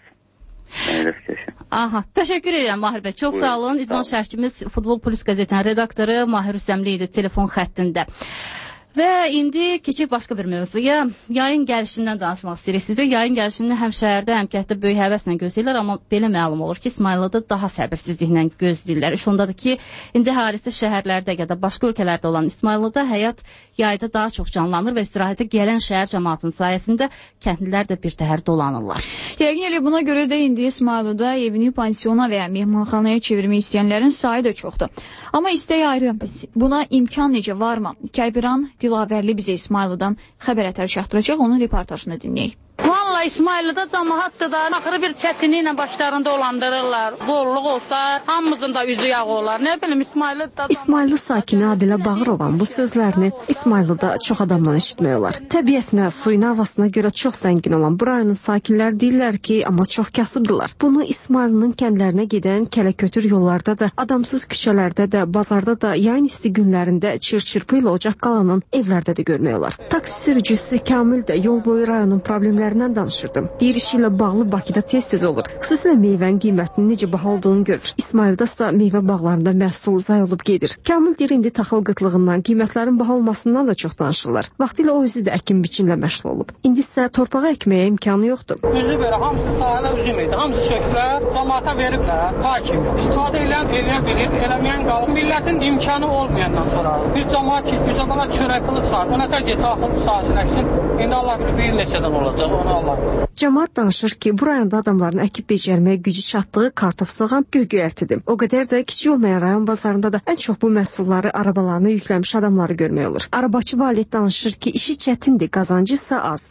Aha, təşəkkür edirəm Mahir bəy. Çox sağ olun. İdman şərhçimiz Futbol Plus qəzetinin redaktoru Mahir Rüstəmli idi telefon xəttində. Və indi keçək başqa bir mövzuya. Yayın gəlişindən danışmaq istəyirik sizə. Yayın gəlişini həm şəhərdə, həm kənddə böyük həvəslə gözləyirlər, amma belə məlum olur ki, İsmayılıda daha səbirsizliklə gözləyirlər. İş ondadır ki, indi hadisə şəhərlərdə ya da başqa ölkələrdə olan İsmayılıda həyat yayda daha çox canlanır və istirahətə gələn şəhər cəmaatının sayəsində kəndlilər də bir təhər dolanırlar. Yəqin elə buna görə də indi İsmayılıda evini pansiyona və ya mehmanxanaya çevirmək istəyənlərin sayı da çoxdur. Amma istək ayrı. Buna imkan necə, varmı? Kəlbiran Dilavərli bizə İsmayılıdan xəbər ətər çatdıracaq, onun reportajını dinləyək. Valla İsmayılıda cəmaatdır da, axırı bir çətinliklə başlarında olandırırlar. Zorluq olsa, hamımızın da üzü yağı olar. Nə bilim, İsmayılıda... İsmayılı sakini Adilə Bağırovan bu sözlərini İsmayılıda çox adamdan eşitmək olar. Təbiətinə, suyuna, havasına görə çox zəngin olan bu rayonun sakinlər deyirlər ki, amma çox kasıbdırlar. Bunu İsmayılının kəndlərinə gedən kələ-kötür yollarda da, adamsız küçələrdə də, bazarda da, yayın isti günlərində çır-çırpı ilə ocaq qalanın evlərdə də görmək olar. Taksi sürücüsü Kamil də yol boyu rayonun problemlərindən danışır. danışırdım. Deyir işi ilə bağlı Bakıda tez-tez olur. Xüsusilə meyvənin qiymətinin necə baha olduğunu görür. İsmaildə isə meyvə bağlarında məhsul zay olub gedir. Kamil deyir indi taxıl qıtlığından, qiymətlərin baha olmasından da çox danışırlar. Vaxtilə o özü də əkin biçinlə məşğul olub. İndi isə torpağa əkməyə imkanı yoxdur. Üzü belə hamısı sahələ üzüm idi. Hamısı söküblər, cəmaata veriblər, hakim. İstifadə edən eləyə bilir, eləməyən qalıb. Millətin imkanı olmayandan sonra bir cəmaat ki, gücə bana çörək pulu çıxar. Ona da get taxıl sahəsini əksin. İndi Allah bilir bir neçədən olacaq, onu Allah bilir. Cəmaat danışır ki, bu rayonda adamların əkib becərməyə gücü çatdığı kartof soğan göy-göyərtidir. O qədər də kiçik olmayan rayon bazarında da ən çox bu məhsulları arabalarına yükləmiş adamları görmək olur. Arabaçı Valid danışır ki, işi çətindir, qazancı isə az.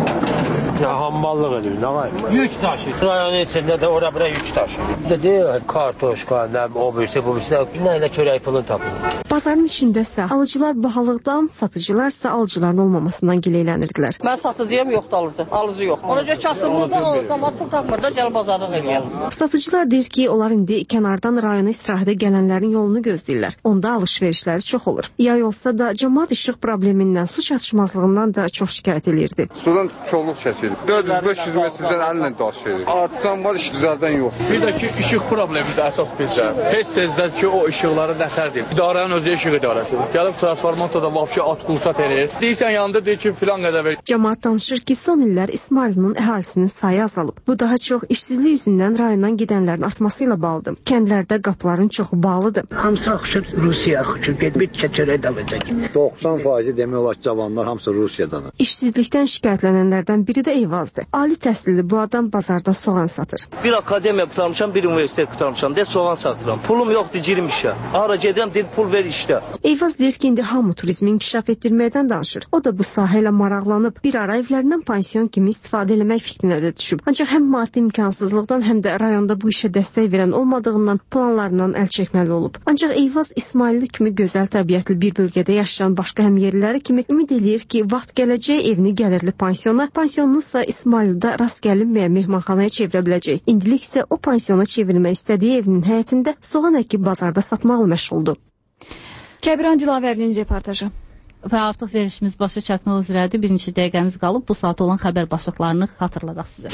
Ya hamballıq edir, nə var? Yük daşıyır. Rayonun içində də ora-bura yük daşıyır. Dedi, kartoşka, nə, o birisi, bu birisi, nə ilə çörək pulunu tapılır. Bazarın içində isə alıcılar bahalıqdan, satıcılar isə alıcıların olmamasından giləylənirdilər. Mən satıcıyam, yoxdur alıcı. Alıcı yox. Ona görə kasıblıqda o zaman pul tapmır da gəl bazarlıq eləyək. Satıcılar deyir ki, onlar indi kənardan rayona istirahətə gələnlərin yolunu gözləyirlər. Onda alış-verişləri çox olur. Yay olsa da cəmaat işıq problemindən, su çatışmazlığından da çox şikayət edirdi. Sudan çoxluq çəkir. dörd yüz beş yüz metrdən əllə daşıyır. Artsan var, iş düzəldən yox. Bir də ki, işıq problemi də əsas bizdə. Tez-tezdən ki, o işıqları nətərdir. İdarənin özü işıq idarəsidir. Gəlib transformatorda vapşı at qulçat edir. Deyirsən yanında deyir ki, filan qədər ver. Cəmaat danışır ki, son illər İsmailinin əhalisinin sayı azalıb. Bu daha çox işsizlik yüzündən rayondan gedənlərin artması ilə bağlıdır. Kəndlərdə qapıların çoxu bağlıdır. Hamısı axışır Rusiyaya axışır. Gedib çəkərək davacaq. doxsan faizi demək olar ki, cavanlar hamısı Rusiyadan. İşsizlikdən şikayətlənənlərdən biri də Eyvazdır. Ali təhsilli bu adam bazarda soğan satır. Bir akademiya qurtarmışam, bir universitet qurtarmışam. De soğan satıram. Pulum yoxdur, girmişəm. Hara gedirəm, deyir pul ver işlə. Eyvaz deyir ki, indi hamı turizmi inkişaf etdirməkdən danışır. O da bu sahə ilə maraqlanıb bir ara evlərindən pansiyon kimi istifadə etmək fikrinə də düşüb. Ancaq həm maddi imkansızlıqdan, həm də rayonda bu işə dəstək verən olmadığından planlarından əl çəkməli olub. Ancaq Eyvaz İsmailli kimi gözəl təbiətli bir bölgədə yaşayan başqa həmyerliləri kimi ümid eləyir ki, vaxt gələcək evini gəlirli pansiyona, pansiyonunsa İsmaildə rast gəlinməyən mehmanxanaya çevirə biləcək. İndilik isə o pansiyona çevirmək istədiyi evinin həyətində soğan əkib bazarda satmaqla məşğuldur. Kəbran Dilavərlinin reportajı. Və artıq verişimiz başa çatmaq üzrədir. Bir neçə dəqiqəmiz qalıb. Bu saat olan xəbər başlıqlarını xatırladaq sizə.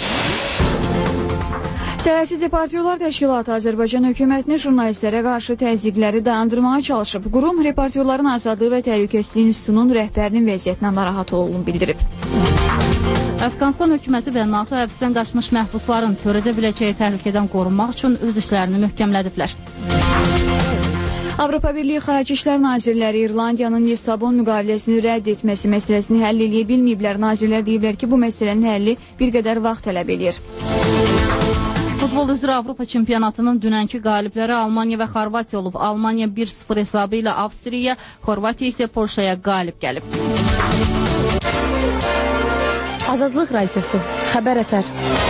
Sərhədsiz Reportyorlar Təşkilatı Azərbaycan hökumətinin jurnalistlərə qarşı təzyiqləri dayandırmağa çalışıb. Qurum Reportyorların Azadlığı və Təhlükəsizliyi İnstitutunun rəhbərinin vəziyyətindən narahat olduğunu bildirib. Əfqanistan hökuməti və NATO həbsdən qaçmış məhbusların törədə biləcəyi təhlükədən qorunmaq üçün öz işlərini möhkəmlədiblər. Avropa Birliyi Xarici İşlər Nazirləri İrlandiyanın Lissabon müqaviləsini rədd etməsi məsələsini həll edə bilməyiblər. Nazirlər deyiblər ki, bu məsələnin həlli bir qədər vaxt tələb edir. Futbol üzrə Avropa çempionatının dünənki qalibləri Almaniya və Xorvatiya olub. Almaniya bir sıfır hesabı ilə Avstriya, Xorvatiya isə Polşaya qalib gəlib. Azadlıq Radiosu, xəbər ətər.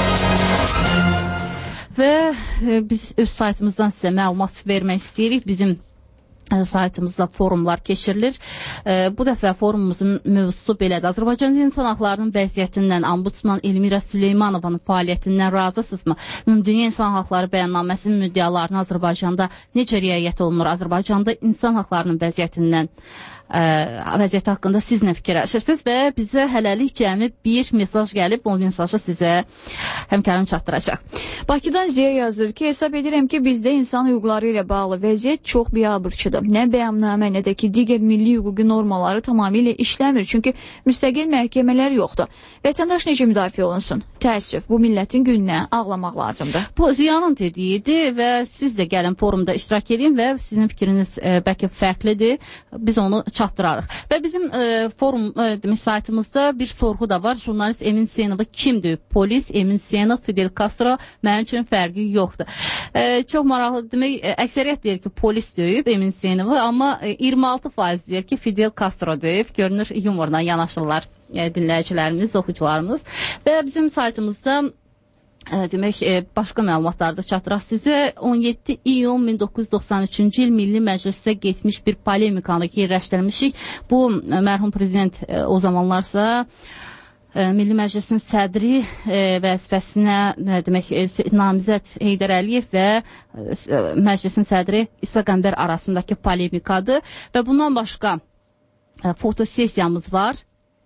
Və e, biz öz saytımızdan sizə məlumat vermək istəyirik. Bizim saytımızda forumlar keçirilir. Bu dəfə forumumuzun mövzusu belədir. Azərbaycan insan haqlarının vəziyyətindən, Ombudsman Elmira Süleymanovanın fəaliyyətindən razısınızmı? Ümumdünya İnsan Haqları Bəyannaməsinin müddəalarına Azərbaycanda necə riayət olunur? Azərbaycanda insan haqlarının vəziyyətindən Ə, vəziyyəti haqqında siz nə fikirləşirsiniz və bizə hələlik cəmi bir mesaj gəlib, o mesajı sizə həmkarım çatdıracaq. Bakıdan Ziya yazır ki, hesab edirəm ki, bizdə insan hüquqları ilə bağlı vəziyyət çox biabırçıdır. Nə bəyannamə, nə də ki, digər milli hüquqi normaları tamamilə işləmir, çünki müstəqil məhkəmələr yoxdur. Vətəndaş necə müdafiə olunsun? Təəssüf, bu millətin gününə ağlamaq lazımdır. Bu Ziyanın dediyidir və siz də gəlin forumda iştirak edin və sizin fikriniz e, bəlkə fərqlidir. Biz onu çatdırarıq. Və bizim e, forum e, demək, saytımızda bir sorğu da var. Jurnalist Emin Hüseynova kimdir? Polis Emin Hüseynov, Fidel Castro mənim üçün fərqi yoxdur. E, çox maraqlı demək, e, əksəriyyət deyir ki, polis döyüb Emin Hüseynovu, amma e, iyirmi altı faiz deyir ki, Fidel Castro döyüb. Görünür yumorla yanaşırlar e, dinləyicilərimiz, oxucularımız. Və bizim saytımızda demək, başqa məlumatlarda çatdıraq sizə. on yeddi iyun min doqquz yüz doxsan üçüncü il Milli Məclisə getmiş bir polemikanı yerləşdirmişik. Bu, mərhum prezident o zamanlarsa Milli Məclisin sədri vəzifəsinə demək, namizəd Heydər Əliyev və Məclisin sədri İsa Qəmbər arasındakı polemikadır və bundan başqa fotosesiyamız var.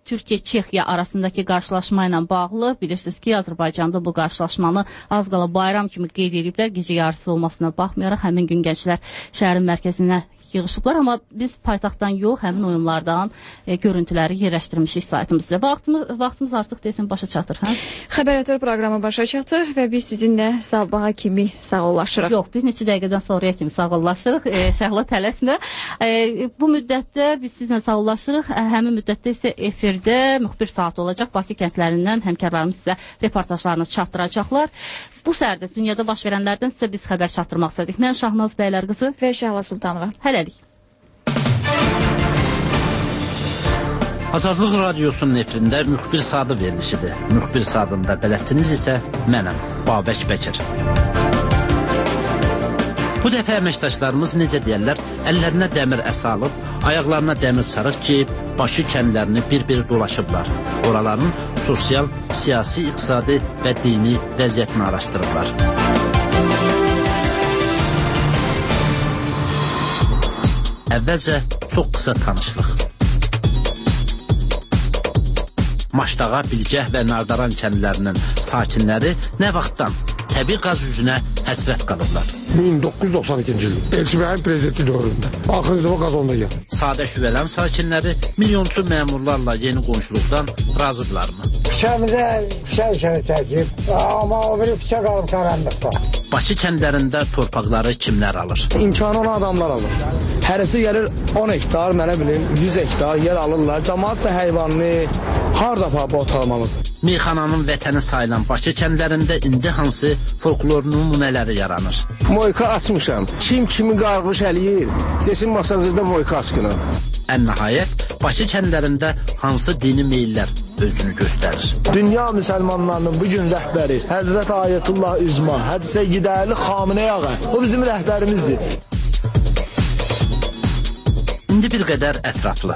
Türkiyə-Çexiya arasındakı qarşılaşma ilə bağlı bilirsiniz ki, Azərbaycanda bu qarşılaşmanı az qala bayram kimi qeyd ediblər. Gecə yarısı olmasına baxmayaraq həmin gün gənclər şəhərin mərkəzinə yığışıblar, amma biz paytaxtdan yox, həmin oyunlardan e, görüntüləri yerləşdirmişik saytımızda. Vaxtımız, vaxtımız artıq desin başa çatır, hə? Xəbərətər proqramı başa çatır və biz sizinlə sabaha kimi sağollaşırıq. Yox, bir neçə dəqiqədən sonraya kimi sağollaşırıq. E, Şəhla tələsmə. E, bu müddətdə biz sizlə sağollaşırıq. E, həmin müddətdə isə efirdə müxbir saat olacaq. Bakı kəndlərindən həmkarlarımız sizə reportajlarını çatdıracaqlar. Bu sərdə dünyada baş verənlərdən sizə biz xəbər çatdırmaq istədik. Mən Şahnaz Bəylər qızı və Şəhla Sultanova. Hələlik. Azadlıq Radiosunun efirində müxbir saatı verilişidir. Müxbir saatında bələdçiniz isə mənəm, Babək Bəkir. Bu dəfə əməkdaşlarımız necə deyərlər, əllərinə dəmir əsa alıb, ayaqlarına dəmir çarıq geyib, Bakı kəndlərini bir-bir dolaşıblar. Oraların sosial, siyasi, iqtisadi və dini vəziyyətini araşdırıblar. Əvvəlcə çox qısa tanışlıq. Maşdağa, Bilgəh və Nardaran kəndlərinin sakinləri nə vaxtdan təbii qaz üzünə həsrət qalıblar. min doqquz yüz doxsan ikinci il Elçibəyin prezidenti dövründə. Axırıncı dəfə qaz onda gəlir. Sadə Şüvələn sakinləri milyonçu məmurlarla yeni qonşuluqdan razıdırlarmı? Küçəmizə küçə-küçə çəkib, amma o biri küçə qalıb qaranlıqda. Bakı kəndlərində torpaqları kimlər alır? İmkanı olan adamlar alır. Hərisi gəlir on hektar, mənə bilim, yüz hektar yer alırlar. Cəmaat da heyvanını harda apab otalmalıdır. Meyxananın vətəni sayılan Bakı kəndlərində indi hansı folklor nümunələri yaranır? Moyka açmışam. Kim kimi qarğış eləyir, desin masajda moyka aşkına. Ən nəhayət, Bakı kəndlərində hansı dini meyillər özünü göstərir? Dünya müsəlmanlarının bugün rəhbəri Həzrət Ayətullah Üzma, Həcc Seyyidəli Xamenei ağa, o bizim rəhbərimizdir. İndi bir qədər ətraflı.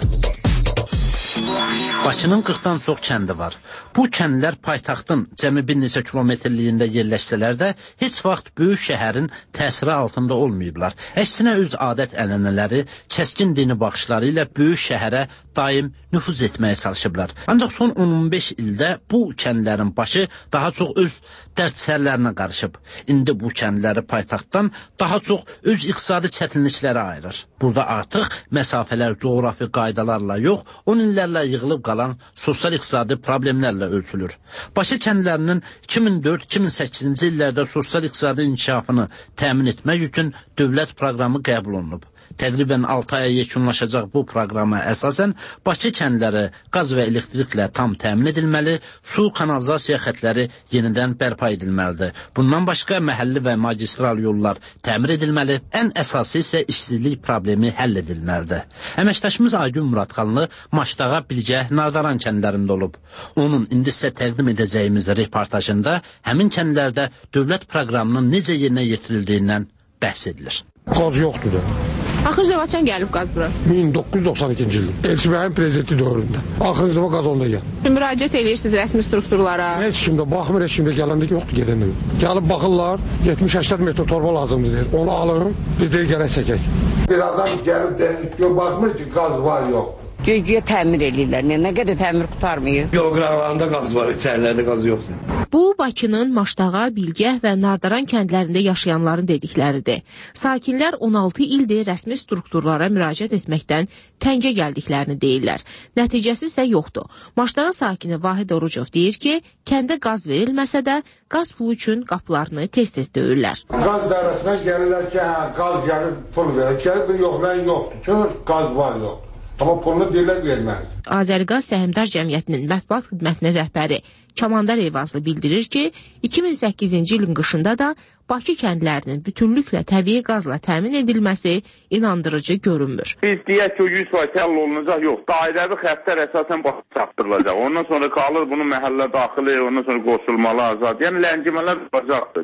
Bakının qırxdan çox kəndi var. Bu kəndlər paytaxtın cəmi bir neçə kilometrliyində yerləşsələr də heç vaxt böyük şəhərin təsiri altında olmayıblar. Əksinə öz adət ənənələri, kəskin dini baxışları ilə böyük şəhərə daim nüfuz etməyə çalışıblar. Ancaq son on on beş ildə bu kəndlərin başı daha çox öz dərd-sərlərinə qarışıb. İndi bu kəndləri paytaxtdan daha çox öz iqtisadi çətinliklərə ayırır. Burada artıq məsafələr coğrafi qaydalarla yox, on illərlə yığılıb qalan sosial-iqtisadi problemlərlə ölçülür. Bakı kəndlərinin iki min dörd iki min səkkizinci illərdə sosial-iqtisadi inkişafını təmin etmək üçün dövlət proqramı qəbul olunub. Təqribən altı aya yekunlaşacaq bu proqrama əsasən Bakı kəndləri qaz və elektriklə tam təmin edilməli, su, kanalizasiya xətləri yenidən bərpa edilməlidir. Bundan başqa məhəlli və magistral yollar təmir edilməli, ən əsası isə işsizlik problemi həll edilməlidir. Əməkdaşımız Aygün Muradxanlı Maşdağa, Bilgəh, Nardaran kəndlərində olub. Onun indi sizə təqdim edəcəyimiz reportajında həmin kəndlərdə dövlət proqramının necə yerinə yetirildiyindən bəhs edilir. Qaz yoxdur da. Axırıncı dəfə çən gəlib qaz bura? min doqquz yüz doxsan ikinci il Elçibəyin prezidenti dövründə. Axırıncı dəfə qaz onda gəlir. Müraciət edirsiniz rəsmi strukturlara? Heç kimdə baxmır, heç kimdə gələndə yoxdur, gedəndə yox. Gəlib baxırlar, yetmiş səksən metr torba lazımdır deyir. Onu alırım, biz deyir gələk çəkək. Bir adam gəlib deyir, baxmır ki, qaz var, yox. Göy-göyə təmir edirlər. Nə, nə qədər təmir qutarmıyor? Yol qıraqlarında qaz var, içərilərdə qaz yoxdur. Bu, Bakının Maşdağa, Bilgəh və Nardaran kəndlərində yaşayanların dedikləridir. Sakinlər on altı ildir rəsmi strukturlara müraciət etməkdən təngə gəldiklərini deyirlər. Nəticəsi isə yoxdur. Maşdağa sakini Vahid Orucov deyir ki, kəndə qaz verilməsə də qaz pulu üçün qapılarını tez-tez döyürlər. Qaz dərəsinə gəlirlər ki, hə, qaz gəlir, pul verir. Gəlib yox, mən yoxdur. Çünki qaz var, yox. Amma pulunu deyirlər verməli. Azərqaz Səhmdar Cəmiyyətinin mətbuat xidmətinin rəhbəri Kamandar Eyvazlı bildirir ki, iki min səkkizinci ilin qışında da Bakı kəndlərinin bütünlüklə təbii qazla təmin edilməsi inandırıcı görünmür. Biz deyək ki, yüz faiz həll olunacaq, yox. Dairəvi xəttlər əsasən başa çatdırılacaq. Ondan sonra qalır bunun məhəllə daxili, ondan sonra qoşulmalı azad. Yəni ləngimələr olacaqdır. Biz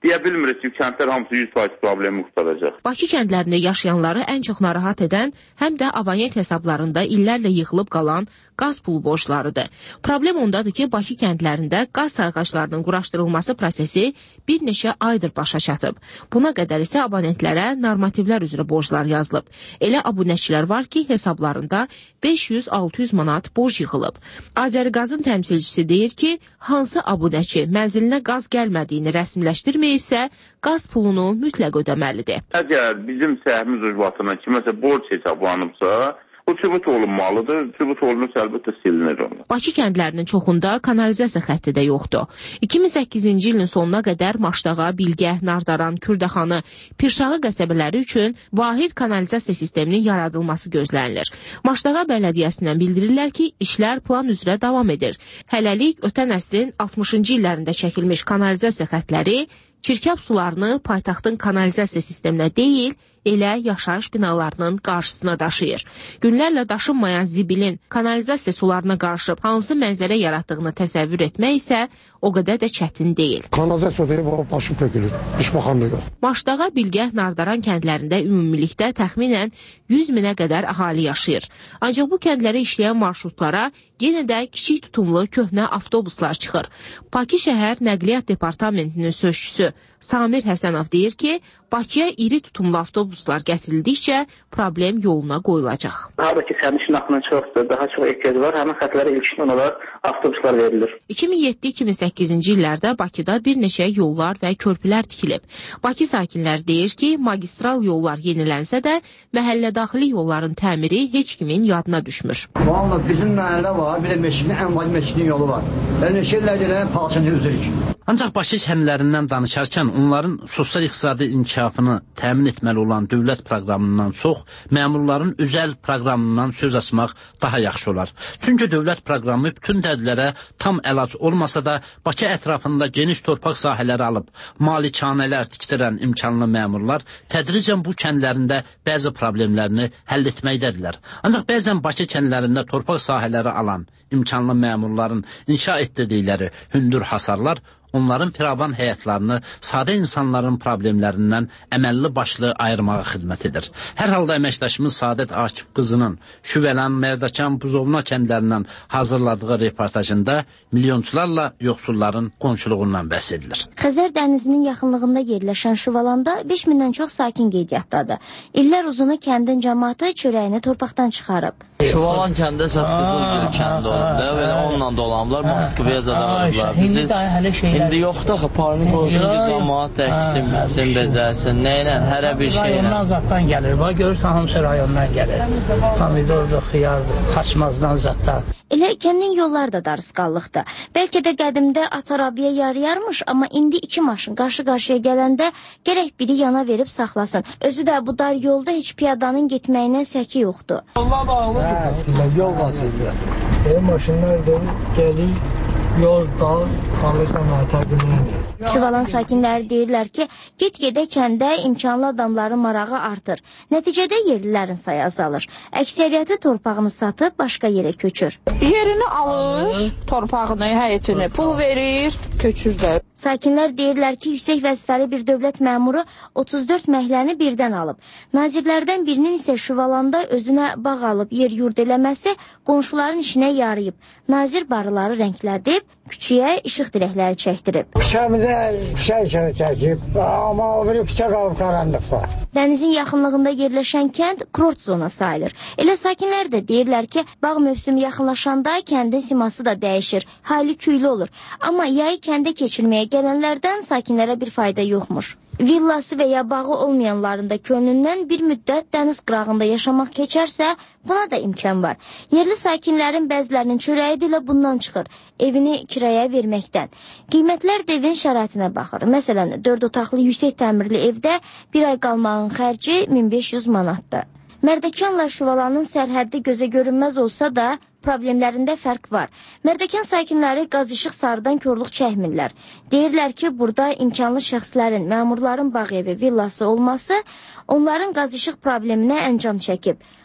deyə bilmirik ki, kəndlər hamısı yüz faiz problemi qurtaracaq. Bakı kəndlərində yaşayanları ən çox narahat edən həm də abonent hesablarında illərlə yığılıb qalan qaz pulu borclarıdır. Problem ondadır ki, Bakı kəndlərində qaz sayğaclarının quraşdırılması prosesi bir neçə aydır başa çatıb. Buna qədər isə abonentlərə normativlər üzrə borclar yazılıb. Elə abunəçilər var ki, hesablarında beş yüz altı yüz manat borc yığılıb. Azəriqazın təmsilçisi deyir ki, hansı abunəçi mənzilinə qaz gəlmədiyini rəsmiləşdirməyibsə, qaz pulunu mütləq ödəməlidir. Əgər bizim səhvimiz ucbatına kiməsə borc hesablanıbsa, o sübut olunmalıdır. Sübut olunursa əlbəttə silinir onu. Bakı kəndlərinin çoxunda kanalizasiya xətti də yoxdur. iki min səkkizinci ilin sonuna qədər Maşdağa, Bilgəh, Nardaran, Kürdəxanı, Pirşağı qəsəbələri üçün vahid kanalizasiya sisteminin yaradılması gözlənilir. Maşdağa bələdiyyəsindən bildirirlər ki, işlər plan üzrə davam edir. Hələlik ötən əsrin altmışıncı illərində çəkilmiş kanalizasiya xəttləri çirkab sularını paytaxtın kanalizasiya sisteminə deyil, elə yaşayış binalarının qarşısına daşıyır. Günlərlə daşınmayan zibilin kanalizasiya sularına qarışıb hansı mənzərə yaratdığını təsəvvür etmək isə o qədər də çətin deyil. Kanalizasiya deyib, başım tökülür. İş baxan da yox. Maşdağa, Bilgəh, Nardaran kəndlərində ümumilikdə təxminən yüz minə qədər əhali yaşayır. Ancaq bu kəndlərə işləyən marşrutlara yenə də kiçik tutumlu köhnə avtobuslar çıxır. Bakı şəhər Nəqliyyat Departamentinin sözçüsü Samir Həsənov deyir ki, Bakıya iri tutumlu avtobuslar gətirildikcə problem yoluna qoyulacaq. Harada ki, sərnişin axını çoxdur, daha çox ehtiyac var, həmin xətlərə ilkin olaraq avtobuslar verilir. iki min yeddi iki min səkkizinci illərdə Bakıda bir neçə yollar və körpülər tikilib. Bakı sakinləri deyir ki, magistral yollar yenilənsə də məhəllədaxili yolların təmiri heç kimin yadına düşmür. Vallahi bizim məhəllə var, bir də meşinin ən vadi meşinin yolu var. Yəni meşələr deyilən palçını üzürük. Ancaq Bakı kəndlərindən danışarkən onların sosial-iqtisadi inkişafını təmin etməli olan dövlət proqramından çox məmurların özəl proqramından söz açmaq daha yaxşı olar. Çünki dövlət proqramı bütün dədlərə tam əlac olmasa da Bakı ətrafında geniş torpaq sahələri alıb malikanələr tikdirən imkanlı məmurlar tədricən bu kəndlərində bəzi problemlərini həll etməkdədirlər. Ancaq bəzən Bakı kəndlərində torpaq sahələri alan imkanlı məmurların inşa etdirdikləri hündür hasarlar onların firavan həyatlarını sadə insanların problemlərindən əməlli başlı ayırmağa xidmət edir. Hər halda əməkdaşımız Sadət Akif qızının Şüvələn, Mərdəkan, Buzovna kəndlərindən hazırladığı reportajında milyonçularla yoxsulların qonşuluğundan bəhs edilir. Xəzər dənizinin yaxınlığında yerləşən Şüvəlanda beş mindən çox sakin qeydiyyatdadır. İllər uzunu kəndin cəmaatı çörəyini torpaqdan çıxarıb. Şüvəlan kəndə əsas Qızılgül kəndi olub da, belə onunla dolanıblar, Moskvaya zada vurublar bizi. İndi yoxdur axı, parnik olsun ki, cəmaat dəksin, bitsin, bezəlsin, nə ilə, hərə bir şey ilə. Rayondan zatdan gəlir, bax görürsən hamısı rayondan gəlir. Pomidordur, xiyardır, xaçmazdan zatdan. Elə kəndin yollar da darısqallıqdır. Bəlkə də qədimdə at arabiyə yarıyarmış, amma indi iki maşın qarşı-qarşıya gələndə gərək biri yana verib saxlasın. Özü də bu dar yolda heç piyadanın getməyinə səki yoxdur. Allah bağlı. Hə, yol qazıydı. E, maşınlar da gəlir, yol dar, qalırsan təqimləyinir. Şüvəlan sakinləri deyirlər ki, get-gedə kəndə imkanlı adamların marağı artır. Nəticədə yerlilərin sayı azalır. Əksəriyyəti torpağını satıb başqa yerə köçür. Yerini alır, torpağını, həyətini, pul verir, köçürlər. Sakinlər deyirlər ki, yüksək vəzifəli bir dövlət məmuru otuz dörd məhləni birdən alıb. Nazirlərdən birinin isə Şüvəlanda özünə bağ alıb yer yurd eləməsi qonşuların işinə yarayıb. Nazir barıları rənglədib, küçüyə işıq dirəkləri çəkdirib. Küçəmizə şey işığı çəkib, amma o biri küçə qalıb qaranlıqda. Dənizin yaxınlığında yerləşən kənd kurort zona sayılır. Elə sakinlər də deyirlər ki, bağ mövsümü yaxınlaşanda kəndin siması da dəyişir, hali küylü olur. Amma yayı kəndə keçirməyə gələnlərdən sakinlərə bir fayda yoxmuş. Villası və ya bağı olmayanların da könlündən bir müddət dəniz qırağında yaşamaq keçərsə, buna da imkan var. Yerli sakinlərin bəzilərinin çörəyi də bundan çıxır, evini kiraya verməkdən. Qiymətlər də evin şəraitinə baxır. Məsələn, dörd otaqlı yüksək təmirli evdə bir ay qalmağın xərci min beş yüz manatdır. Mərdəkanla Şüvəlanın sərhəddi gözə görünməz olsa da, problemlərində fərq var. Mərdəkan sakinləri qaz işıq sarıdan korluq çəkmirlər. Deyirlər ki, burada imkanlı şəxslərin, məmurların bağ evi, villası olması onların qaz işıq probleminə əncam çəkib.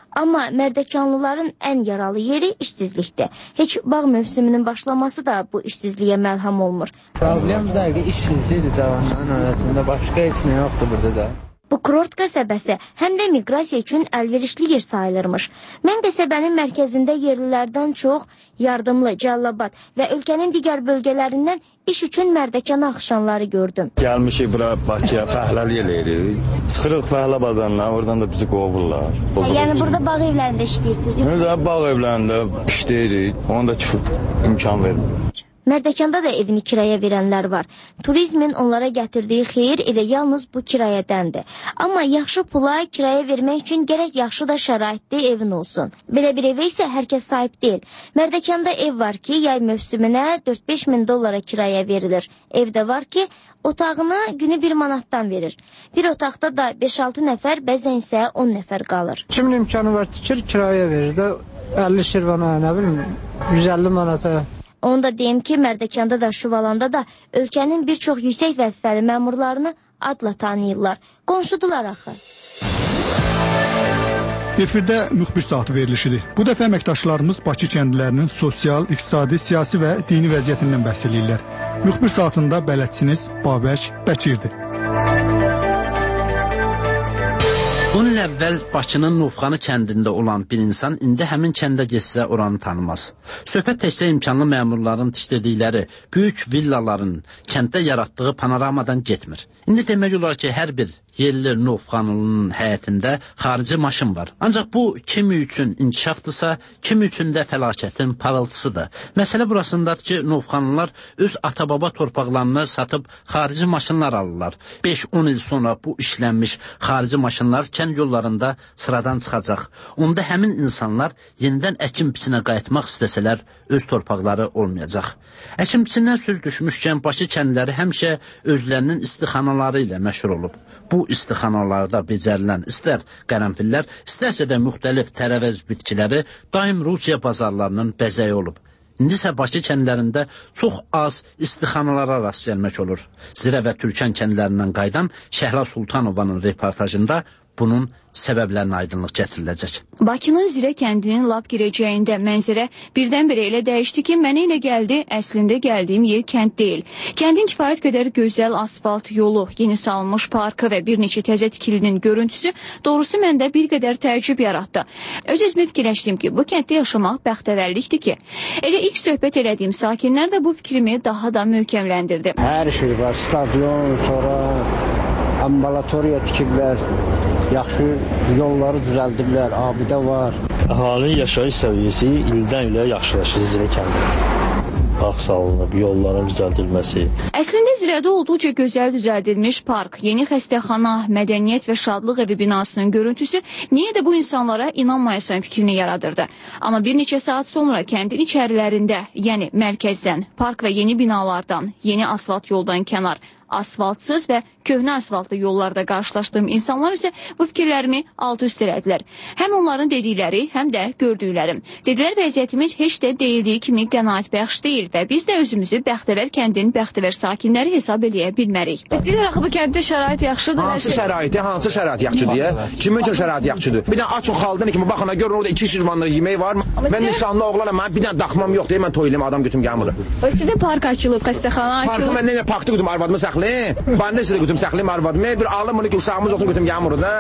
Amma mərdəkanlıların ən yaralı yeri işsizlikdir. Heç bağ mövsümünün başlaması da bu işsizliyə məlham olmur. Problem da ki, işsizlikdir cavanların arasında, başqa heç nə yoxdur burada da. Bu kurort qəsəbəsi həm də miqrasiya üçün əlverişli yer sayılırmış. Mən qəsəbənin mərkəzində yerlilərdən çox yardımlı, Cəllabad və ölkənin digər bölgələrindən iş üçün mərdəkan axışanları gördüm. Gəlmişik bura Bakıya, fəhləlik eləyirik. Çıxırıq fəhlə bazarına, oradan da bizi qovurlar. Hə, yəni burada bağ evlərində işləyirsiniz? Burada bağ evlərində işləyirik, ona da ki, imkan vermir. Mərdəkanda da evini kiraya verənlər var. Turizmin onlara gətirdiyi xeyir elə yalnız bu kirayədəndir. Amma yaxşı pula kiraya vermək üçün gərək yaxşı da şəraitli evin olsun. Belə bir evə isə hər kəs sahib deyil. Mərdəkanda ev var ki, yay mövsümünə dörd-beş min dollara kiraya verilir. Evdə var ki, otağını günü bir manatdan verir. Bir otaqda da beş-altı nəfər, bəzən isə on nəfər qalır. Kimin imkanı var, tikir kiraya verir də əlli şirvana, nə bilim, yüz əlli manata. Onu da deyim ki, Mərdəkanda da, Şuvalanda da ölkənin bir çox yüksək vəzifəli məmurlarını adla tanıyırlar. Qonşudular axı. Efirdə müxbir saatı verilişidir. Bu dəfə əməkdaşlarımız Bakı kəndlərinin sosial, iqtisadi, siyasi və dini vəziyyətindən bəhs edirlər. Müxbir saatında bələdçiniz Babək Bəkirdir. on il əvvəl Bakının Novxanı kəndində olan bir insan indi həmin kəndə getsə oranı tanımaz. Söhbət təkcə imkanlı məmurların tikdirdikləri böyük villaların kənddə yaratdığı panoramadan getmir. İndi demək olar ki, hər bir yerli Novxanlının həyətində xarici maşın var. Ancaq bu kimi üçün inkişafdırsa, kimi üçün də fəlakətin parıltısıdır. Məsələ burasındadır ki, Novxanlılar öz ata-baba torpaqlarını satıb xarici maşınlar alırlar. beş-on il sonra bu işlənmiş xarici maşınlar kənd yollarında sıradan çıxacaq. Onda həmin insanlar yenidən əkin-biçinə qayıtmaq istəsələr öz torpaqları olmayacaq. Əkin-biçindən söz düşmüşkən Bakı kəndləri həmişə özlərinin istixanaları ilə məşhur olub. Bu istixanalarda becərilən istər qərənfillər, istərsə də müxtəlif tərəvəz bitkiləri daim Rusiya bazarlarının bəzəyi olub. İndi isə Bakı kəndlərində çox az istixanalara rast gəlmək olur. Zirə və Türkən kəndlərindən qayıdan Şəhla Sultanovanın reportajında bunun səbəblərinə aydınlıq gətiriləcək. Bakının Zirə kəndinin lap girəcəyində mənzərə birdən-birə elə dəyişdi ki, mənə elə gəldi, əslində gəldiyim yer kənd deyil. Kəndin kifayət qədər gözəl asfalt yolu, yeni salınmış parkı və bir neçə təzə tikilinin görüntüsü doğrusu məndə bir qədər təəccüb yaratdı. Öz-özümə fikirləşdim ki, bu kənddə yaşamaq bəxtəvərlikdir ki, elə ilk söhbət elədiyim sakinlər də bu fikrimi daha da möhkəmləndirdi. Hər şey var, stadion, sonra ambulatoriya tikiblər, yaxşı yolları düzəldiblər, abidə var. Əhalinin yaşayış səviyyəsi ildən ilə yaxşılaşır Zirə kəndində. Bağ salınıb, yolların düzəldilməsi. Əslində Zirədə olduqca gözəl düzəldilmiş park, yeni xəstəxana, mədəniyyət və şadlıq evi binasının görüntüsü niyə də bu insanlara inanmayasan fikrini yaradırdı. Amma bir neçə saat sonra kəndin içərilərində, yəni mərkəzdən, park və yeni binalardan, yeni asfalt yoldan kənar, asfaltsız və köhnə asfaltlı yollarda qarşılaşdığım insanlar isə bu fikirlərimi alt-üst elədilər. Həm onların dedikləri, həm də gördüklərim. Dedilər vəziyyətimiz heç də deyildiyi kimi qənaətbəxş deyil və biz də özümüzü Bəxtəvər kəndinin bəxtəvər sakinləri hesab eləyə bilmərik. Bəs deyirlər axı bu kənddə şərait yaxşıdır. Hansı şəraiti, hansı şərait yaxşıdır? Kimin üçün şərait yaxşıdır? Bir dənə açın xalqdan kimi baxana görün orada iki şirvanlıq yemək var. Mən nişanlı oğlanam, mən bir dənə daxmam yoxdur, mən toy eləyim, adam götüm gəlmir. Bəs sizdə park açılıb, xəstəxana açılıb. Parkı mən nə parkda götüm arvadımı saxlayım. Ben de size götüm saxlayım arvadımı. Bir alım bunu ki uşağımız olsun götüm gəlmir orada.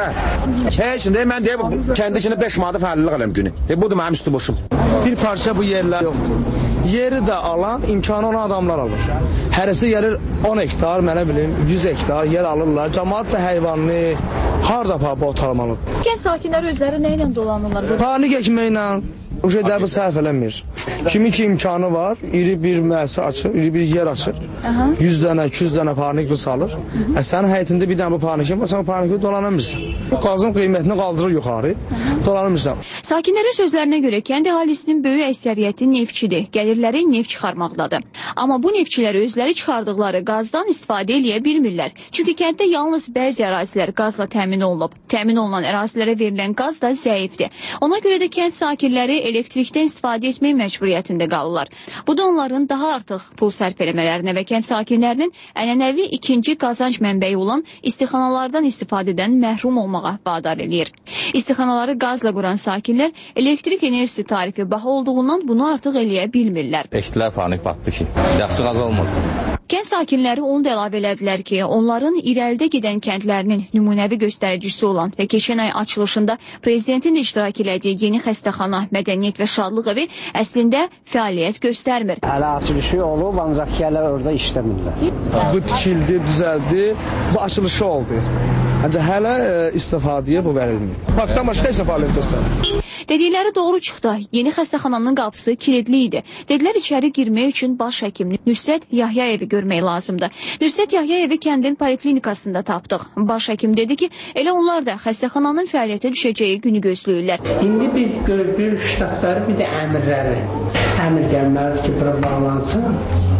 Heç də mən deyim kəndi içində beş manat fərqlilik alıram günü. E budur mənim üstü boşum. Bir parça bu yerlər yoxdur. Yeri də alan, imkanı olan adamlar alır. Hərəsi gəlir on hektar, mənə bilim, yüz hektar yer alırlar. Cəmaət də heyvanlı, harda pa bot almalıdır. Kənd sakinləri özləri nə ilə dolanırlar? Panik ekməklə, o şeydə bu səhv eləmir. Kimi ki imkanı var, iri bir müəssisə açır, iri bir yer açır. yüz dənə, iki yüz dənə panik bu salır. E, sənin həyətində bir dənə bu panikin var, sən panikı dolanamırsan. Bu qazın qiymətini qaldırır yuxarı, dolanamırsan. Sakinlərin sözlərinə görə kənd əhalisinin böyük əksəriyyəti neftçidir. Gəlirləri neft çıxarmaqdadır. Amma bu neftçilər özləri çıxardıqları qazdan istifadə eləyə bilmirlər. Çünki kənddə yalnız bəzi ərazilər qazla təmin olunub. Təmin olunan ərazilərə verilən qaz da zəifdir. Ona görə də kənd sakinləri elektrikdən istifadə etmək məcburiyyətində qalırlar. Bu da onların daha artıq pul sərf eləmələrinə və kənd sakinlərinin ənənəvi ikinci qazanc mənbəyi olan istixanalardan istifadədən məhrum olmağa vadar eləyir. İstixanaları qazla quran sakinlər elektrik enerjisi tarifi baha olduğundan bunu artıq eləyə bilmirlər. Beşdilər panik batdı ki, yaxşı qaz olmadı. Kənd sakinləri onu da əlavə elədilər ki, onların irəlidə gedən kəndlərinin nümunəvi göstəricisi olan və keçən ay açılışında prezidentin iştirak elədiyi yeni xəstəxana, mədəniyyət və şadlıq evi əslində fəaliyyət göstərmir. Hələ açılışı olub, ancaq ki, hələ orada işləmirlər. Bu tikildi, düzəldi, bu açılışı oldu. Ancaq hələ e, istifadəyə bu verilmir. Parkdan başqa isə fəaliyyət göstərir. Dedikləri doğru çıxdı. Yeni xəstəxananın qapısı kilidli idi. Dedilər içəri girmək üçün baş həkim Nüsrət Yahyayevi görmək lazımdır. Nüsrət Yahyayevi kəndin poliklinikasında tapdıq. Baş həkim dedi ki, elə onlar da xəstəxananın fəaliyyətə düşəcəyi günü gözləyirlər. İndi biz gördük ştatları, bir də əmirləri. Əmir gəlməlidir ki, bura bağlansın.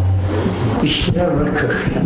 İşçilər var köşkdə.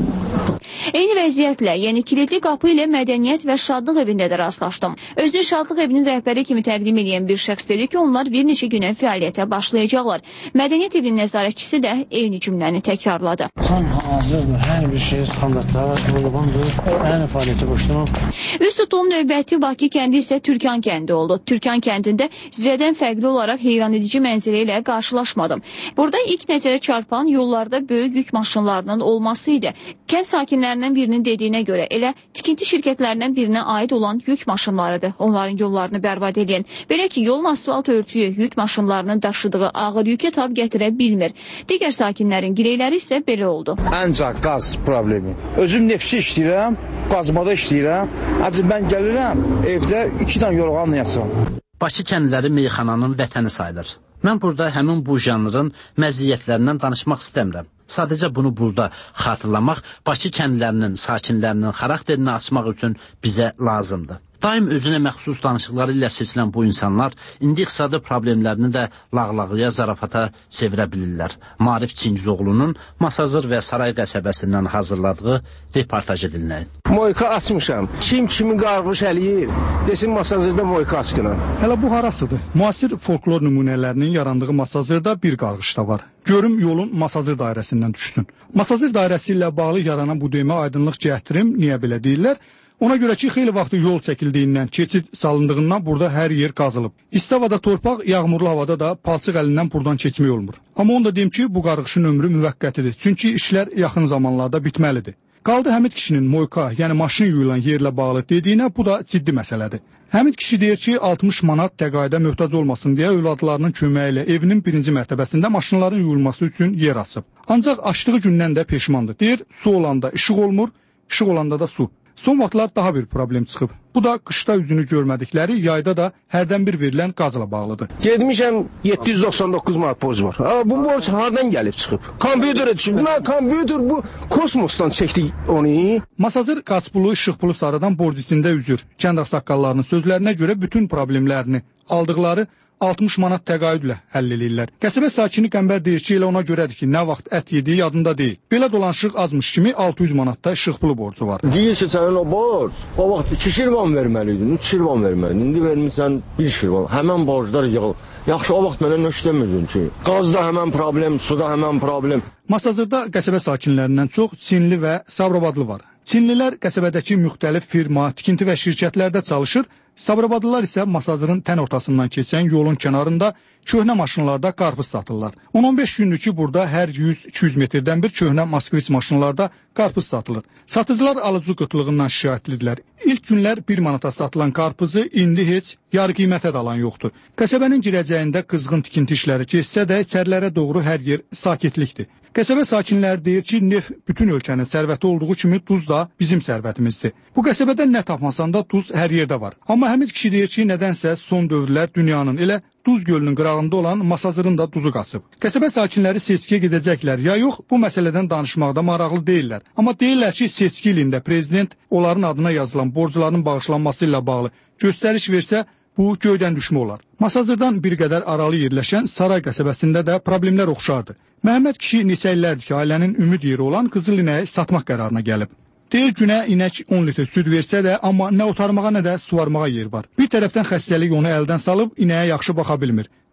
Eyni vəziyyətlə, yəni kilidli qapı ilə mədəniyyət və şadlıq evində də rastlaşdım. Özünü şadlıq evinin rəhbəri kimi təqdim edən bir şəxs dedi ki, onlar bir neçə günə fəaliyyətə başlayacaqlar. Mədəniyyət evinin nəzarətçisi də eyni cümləni təkrarladı. Tam hazırdır, hər bir şey standartlar, uyğundur, yəni fəaliyyətə başlamaq. Üst tutduğum növbəti Bakı kəndi isə Türkan kəndi oldu. Türkan kəndində zirədən fərqli olaraq heyranedici mənzərə ilə qarşılaşmadım. Burada ilk nəzərə çarpan yollarda böyük yük maşınlarının olması idi. Kənd sakinlərindən birinin dediyinə görə elə tikinti şirkətlərindən birinə aid olan yük maşınlarıdır onların yollarını bərbad edən. Belə ki, yolun asfalt örtüyü yük maşınlarının daşıdığı ağır yükə tab gətirə bilmir. Digər sakinlərin girəkləri isə belə oldu. Ancaq qaz problemi. Özüm neftçi işləyirəm, qazmada işləyirəm. Acı mən gəlirəm, evdə iki dənə yorğanla yatıram. Bakı kəndləri meyxananın vətəni sayılır. Mən burada həmin bu janrın məziyyətlərindən danışmaq istəmirəm. Sadəcə bunu burada xatırlamaq Bakı kəndlərinin, sakinlərinin xarakterini açmaq üçün bizə lazımdır. Daim özünə məxsus danışıqları ilə seçilən bu insanlar indi iqtisadi problemlərini də lağlağıya, zarafata çevirə bilirlər. Marif Çingizoğlu'nun Masazır və Saray qəsəbəsindən hazırladığı reportajı dinləyin. Moyka açmışam. Kim kimi qarğış eləyir, desin Masazırda moyka açqına. Hələ bu harasıdır? Müasir folklor nümunələrinin yarandığı Masazırda bir qarğış da var. Görüm yolun Masazır dairəsindən düşsün. Masazır dairəsi ilə bağlı yaranan bu döymə aydınlıq cəhəttirim niyə belə deyirlər? Ona görə ki, xeyli vaxtı yol çəkildiyindən, keçid salındığından burada hər yer qazılıb. İsti havada torpaq, yağmurlu havada da palçıq əlindən buradan keçmək olmur. Amma onu da deyim ki, bu qarğışın ömrü müvəqqətidir. Çünki işlər yaxın zamanlarda bitməlidir. Qaldı Həmid kişinin moyka, yəni maşın yuyulan yerlə bağlı dediyinə, bu da ciddi məsələdir. Həmid kişi deyir ki, altmış manat təqaüdə möhtac olmasın deyə övladlarının köməyi ilə evinin birinci mərtəbəsində maşınların yuyulması üçün yer açıb. Ancaq açdığı gündən də peşmandır. Deyir, su olanda işıq olmur, işıq olanda da su. Son vaxtlar daha bir problem çıxıb. Bu da qışda üzünü görmədikləri, yayda da hərdən bir verilən qazla bağlıdır. Gedmişəm yeddi yüz doxsan doqquz manat borc var. Ha, bu borc hardan gəlib çıxıb? Kompüterə düşüb. Mən kompüter bu kosmosdan çəkdik onu. Masazır qaçpulu, işıqpulu sarıdan borc içində üzür. Kənd ağsaqqallarının sözlərinə görə bütün problemlərini aldıqları altmış manat təqaüdlə həll edirlər. Qəsəbə sakini Qəmbər deyir ki, elə ona görədir ki, nə vaxt ət yediyi yadında deyil. Belə dolanışıq azmış kimi altı yüz manatda işıqpulu borcu var. Deyir ki, sənin o borc, o vaxt iki şirvan verməliydin, üç şirvan verməliydin. İndi vermirsən bir şirvan. Həmən borclar yığıl. Yaxşı, o vaxt mənə nə işləmirdin ki? Qazda həmən problem, suda həmən problem. Masazırda qəsəbə sakinlərindən çox Çinli və Sabirabadlı var. Çinlilər qəsəbədəki müxtəlif firma, tikinti və şirkətlərdə çalışır, Sabirabadlılar isə Masazırın tən ortasından keçən yolun kənarında köhnə maşınlarda qarpız satırlar. on on beş gündür ki, burada hər yüz iki yüz metrdən bir köhnə Moskviç maşınlarda qarpız satılır. Satıcılar alıcı qıtlığından şikayətlidirlər. İlk günlər bir manata satılan qarpızı indi heç yarı qiymətə də alan yoxdur. Qəsəbənin girəcəyində qızğın tikinti işləri keçsə də içərilərə doğru hər yer sakitlikdir. Qəsəbə sakinləri deyir ki, neft bütün ölkənin sərvəti olduğu kimi duz da bizim sərvətimizdir. Bu qəsəbədən nə tapmasan da duz hər yerdə var. Amma Həmid kişi deyir ki, nədənsə son dövrlər dünyanın elə Duz gölünün qırağında olan Masazırın da duzu qaçıb. Qəsəbə sakinləri seçkiyə gedəcəklər ya yox, bu məsələdən danışmaqda maraqlı deyirlər. Amma deyirlər ki, seçki ilində prezident onların adına yazılan borcların bağışlanması ilə bağlı göstəriş versə, bu göydən düşmə olar. Masazırdan bir qədər aralı yerləşən Saray qəsəbəsində də problemlər oxşardı. Məhəmməd kişi neçə illərdir ki, ailənin ümid yeri olan qızıl inəyi satmaq qərarına gəlib. Deyir, günə inək on litr süd versə də, amma nə otarmağa, nə də suvarmağa yer var. Bir tərəfdən xəstəlik onu əldən salıb, inəyə yaxşı baxa bilmir.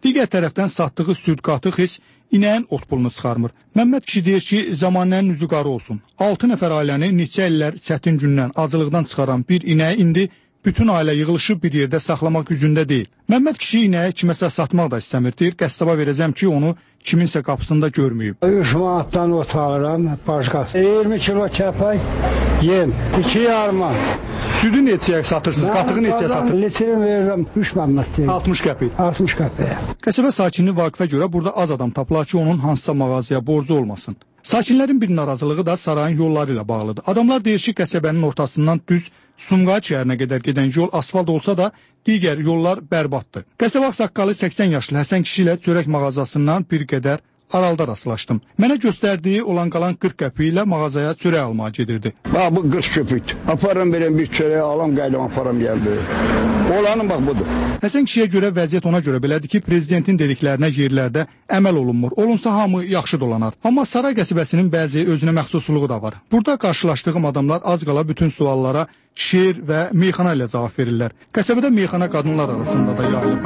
Digər tərəfdən satdığı süd qatıq heç inəyin ot pulunu çıxarmır. Məmməd kişi deyir ki, zamanənin üzü qarı olsun. altı nəfər ailəni neçə illər çətin gündən, acılıqdan çıxaran bir inəyi indi bütün ailə yığılışıb bir yerdə saxlamaq gücündə deyil. Məmməd kişi inəyi kiməsə satmaq da istəmir. Deyir, qəssaba verəcəm ki, onu kiminsə qapısında görməyib. üç manatdan ot alıram, başqası. iyirmi kilo kəpək, yem, iki yarma. Südü neçəyə satırsınız, qatığı neçəyə satırsınız? Litrin verirəm üç manat. altmış qəpik. altmış qəpik. Qəsəbə sakini Vaqifə görə burada az adam tapılar ki, onun hansısa mağazaya borcu olmasın. Sakinlərin bir narazılığı da sarayın yolları ilə bağlıdır. Adamlar deyir ki, qəsəbənin ortasından düz Sumqayıt şəhərinə qədər gedən yol asfalt olsa da, digər yollar bərbaddır. Qəsəbə ağsaqqalı səksən yaşlı Həsən kişi ilə çörək mağazasından bir qədər aralda rastlaşdım. Mənə göstərdiyi olan qalan qırx qəpik ilə mağazaya çörək almağa gedirdi. Bax, bu qırx qəpikdir. Aparım verəm bir çörək, alam qaylam aparam gəldi. Olanın bax budur. Həsən kişiyə görə vəziyyət ona görə belədir ki, prezidentin dediklərinə yerlərdə əməl olunmur. Olunsa hamı yaxşı dolanar. Amma Saray qəsəbəsinin bəzi özünə məxsusluğu da var. Burada qarşılaşdığım adamlar az qala bütün suallara şeir və meyxana ilə cavab verirlər. Qəsəbədə meyxana qadınlar arasında da yayılıb.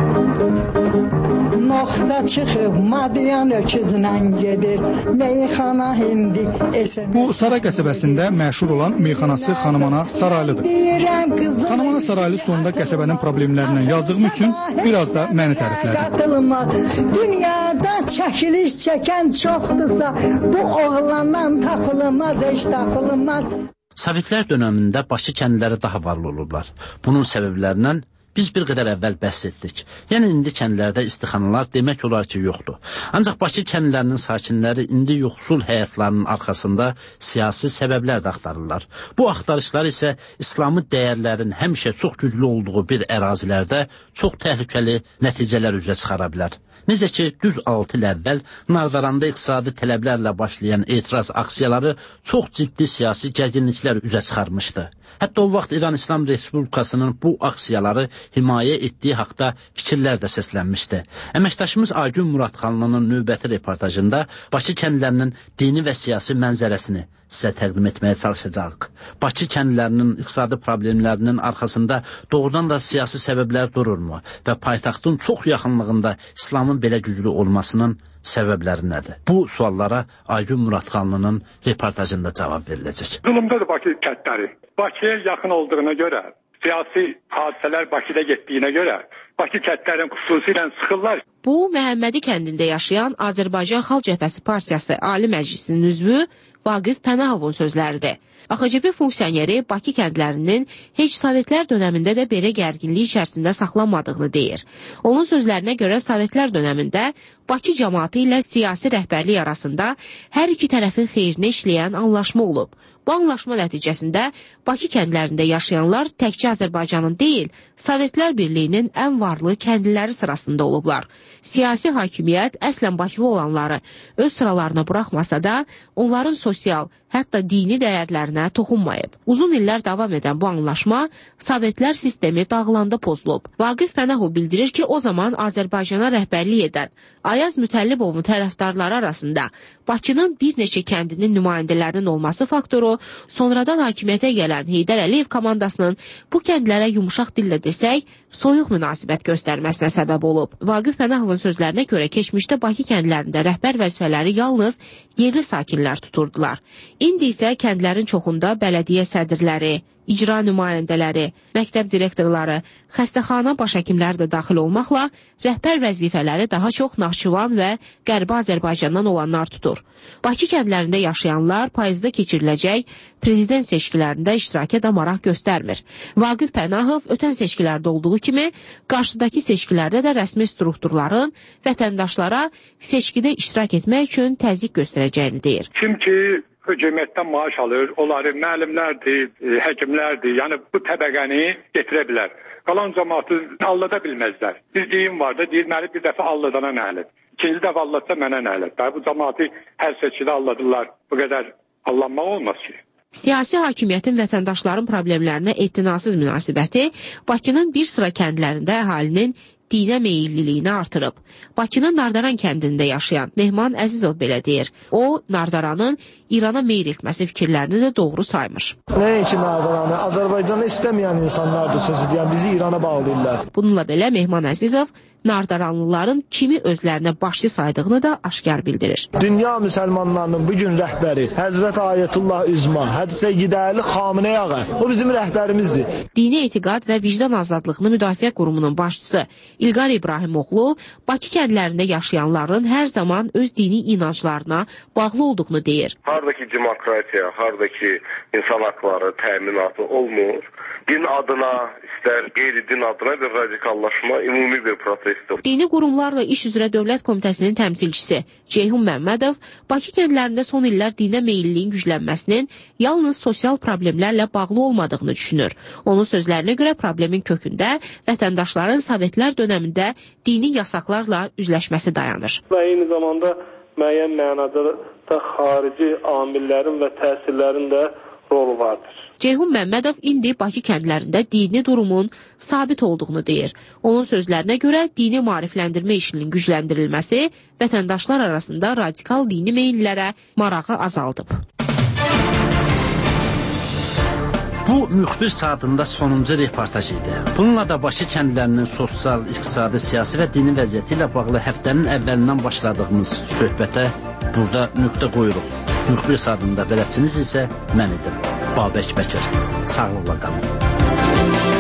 Noxta çıxıb madiyan öküzlə gedir, meyxana hindi esən. Bu Saray qəsəbəsində məşhur olan meyxanası Xanımana Saraylıdır. Xanımana Saraylı sonunda qəsəbənin problemlərindən yazdığım üçün biraz da məni təriflədi. Dünyada çəkiliş çəkən çoxdursa, bu oğlandan tapılmaz, heç tapılmaz. Sovetlər dönəmində Bakı kəndləri daha varlı olublar. Bunun səbəblərindən biz bir qədər əvvəl bəhs etdik. Yəni, indi kəndlərdə istixanalar demək olar ki, yoxdur. Ancaq Bakı kəndlərinin sakinləri indi yoxsul həyatlarının arxasında siyasi səbəblər də axtarırlar. Bu axtarışlar isə İslami dəyərlərin həmişə çox güclü olduğu bir ərazilərdə çox təhlükəli nəticələr üzrə çıxara bilər. Necə ki, düz altı il əvvəl Nardaranda iqtisadi tələblərlə başlayan etiraz aksiyaları çox ciddi siyasi gərginliklər üzə çıxarmışdı. Hətta o vaxt İran İslam Respublikasının bu aksiyaları himayə etdiyi haqda fikirlər də səslənmişdi. Əməkdaşımız Aygün Muradxanlının növbəti reportajında Bakı kəndlərinin dini və siyasi mənzərəsini sizə təqdim etməyə çalışacaq. Bakı kəndlərinin iqtisadi problemlərinin arxasında doğrudan da siyasi səbəblər dururmu və paytaxtın çox yaxınlığında İslamın belə güclü olmasının səbəbləri nədir? Bu suallara Aygün Muradxanlının reportajında cavab veriləcək. Zulumdadır Bakı kəndləri. Bakıya yaxın olduğuna görə, siyasi hadisələr Bakıda getdiyinə görə Bakı kəndlərin xüsusilə sıxırlar. Bu, Məhəmmədi kəndində yaşayan Azərbaycan Xalq Cəbhəsi Partiyası Ali Məclisinin üzvü Vaqif Pənahovun sözləridir. A X C P funksiyoneri Bakı kəndlərinin heç Sovetlər dönəmində də belə gərginlik içərisində saxlanmadığını deyir. Onun sözlərinə görə Sovetlər dönəmində Bakı cəmaatı ilə siyasi rəhbərlik arasında hər iki tərəfin xeyrinə işləyən anlaşma olub. Bu anlaşma nəticəsində Bakı kəndlərində yaşayanlar təkcə Azərbaycanın deyil, Sovetlər Birliyinin ən varlı kəndliləri sırasında olublar. Siyasi hakimiyyət əslən Bakılı olanları öz sıralarına buraxmasa da, onların sosial, hətta dini dəyərlərinə toxunmayıb. Uzun illər davam edən bu anlaşma Sovetlər sistemi dağılanda pozulub. Vaqif Pənahov bildirir ki, o zaman Azərbaycana rəhbərlik edən Ayaz Mütəllibovun tərəfdarları arasında Bakının bir neçə kəndinin nümayəndələrinin olması faktoru sonradan hakimiyyətə gələn Heydər Əliyev komandasının bu kəndlərə yumuşaq dillə desək, soyuq münasibət göstərməsinə səbəb olub. Vaqif Pənahovun sözlərinə görə keçmişdə Bakı kəndlərində rəhbər vəzifələri yalnız yerli sakinlər tuturdular. İndi isə kəndlərin çoxunda bələdiyyə sədrləri, icra nümayəndələri, məktəb direktorları, xəstəxana başhəkimləri də daxil olmaqla rəhbər vəzifələri daha çox Naxçıvan və Qərbi Azərbaycandan olanlar tutur. Bakı kəndlərində yaşayanlar payızda keçiriləcək prezident seçkilərində iştirakə də maraq göstərmir. Vaqif Pənahov ötən seçkilərdə olduğu kimi qarşıdakı seçkilərdə də rəsmi strukturların vətəndaşlara seçkidə iştirak etmək üçün təzyiq göstərəcəyini deyir. Kim ki hökumətdən maaş alır, onları müəllimlərdir, həkimlərdir, yəni bu təbəqəni getirə bilər. Qalan cəmaatı allada bilməzlər. Bir deyim var da, deyilməli bir dəfə alladana nəhlət. İkinci dəfə allatsa mənə nəhlət. Bu cəmaatı hər seçkidə alladırlar. Bu qədər allanmaq olmaz ki. Siyasi hakimiyyətin vətəndaşların problemlərinə etinasız münasibəti Bakının bir sıra kəndlərində əhalinin dinə meyilliliyini artırıb. Bakının Nardaran kəndində yaşayan Mehman Əzizov belə deyir. O, Nardaranın İrana meyil etməsi fikirlərini də doğru saymış. Nəinki Nardaranı, Azərbaycanı istəməyən insanlardır sözü deyən, bizi İrana bağlayırlar. Bununla belə Mehman Əzizov Nardaranlıların kimi özlərinə başçı saydığını da aşkar bildirir. Dünya müsəlmanlarının bugün rəhbəri Həzrət Ayətullah Üzma, Hədisə Gidərli Xameneyi ağa, o bizim rəhbərimizdir. Dini etiqad və vicdan azadlığını müdafiə qurumunun başçısı İlqar İbrahimoğlu Bakı kəndlərində yaşayanların hər zaman öz dini inanclarına bağlı olduğunu deyir. Hardakı demokratiya, hardakı insan haqları təminatı olmur. Din adına, istər qeyri-din adına bir radikallaşma ümumi bir prosesdir. Dini qurumlarla iş üzrə Dövlət Komitəsinin təmsilçisi Ceyhun Məmmədov Bakı kəndlərində son illər dinə meyilliyin güclənməsinin yalnız sosial problemlərlə bağlı olmadığını düşünür. Onun sözlərinə görə problemin kökündə vətəndaşların Sovetlər dönəmində dini yasaqlarla üzləşməsi dayanır. Və eyni zamanda müəyyən mənada da xarici amillərin və təsirlərin də rolu vardır. Ceyhun Məmmədov indi Bakı kəndlərində dini durumun sabit olduğunu deyir. Onun sözlərinə görə dini maarifləndirmə işinin gücləndirilməsi vətəndaşlar arasında radikal dini meyillərə marağı azaldıb. Bu müxbir saatında sonuncu reportaj idi. Bununla da Bakı kəndlərinin sosial, iqtisadi, siyasi və dini vəziyyəti ilə bağlı həftənin əvvəlindən başladığımız söhbətə burada nöqtə qoyuruq. Müxbir saatında bələdçiniz isə mən idim. Babək Bəkir. Sağlıqla qalın.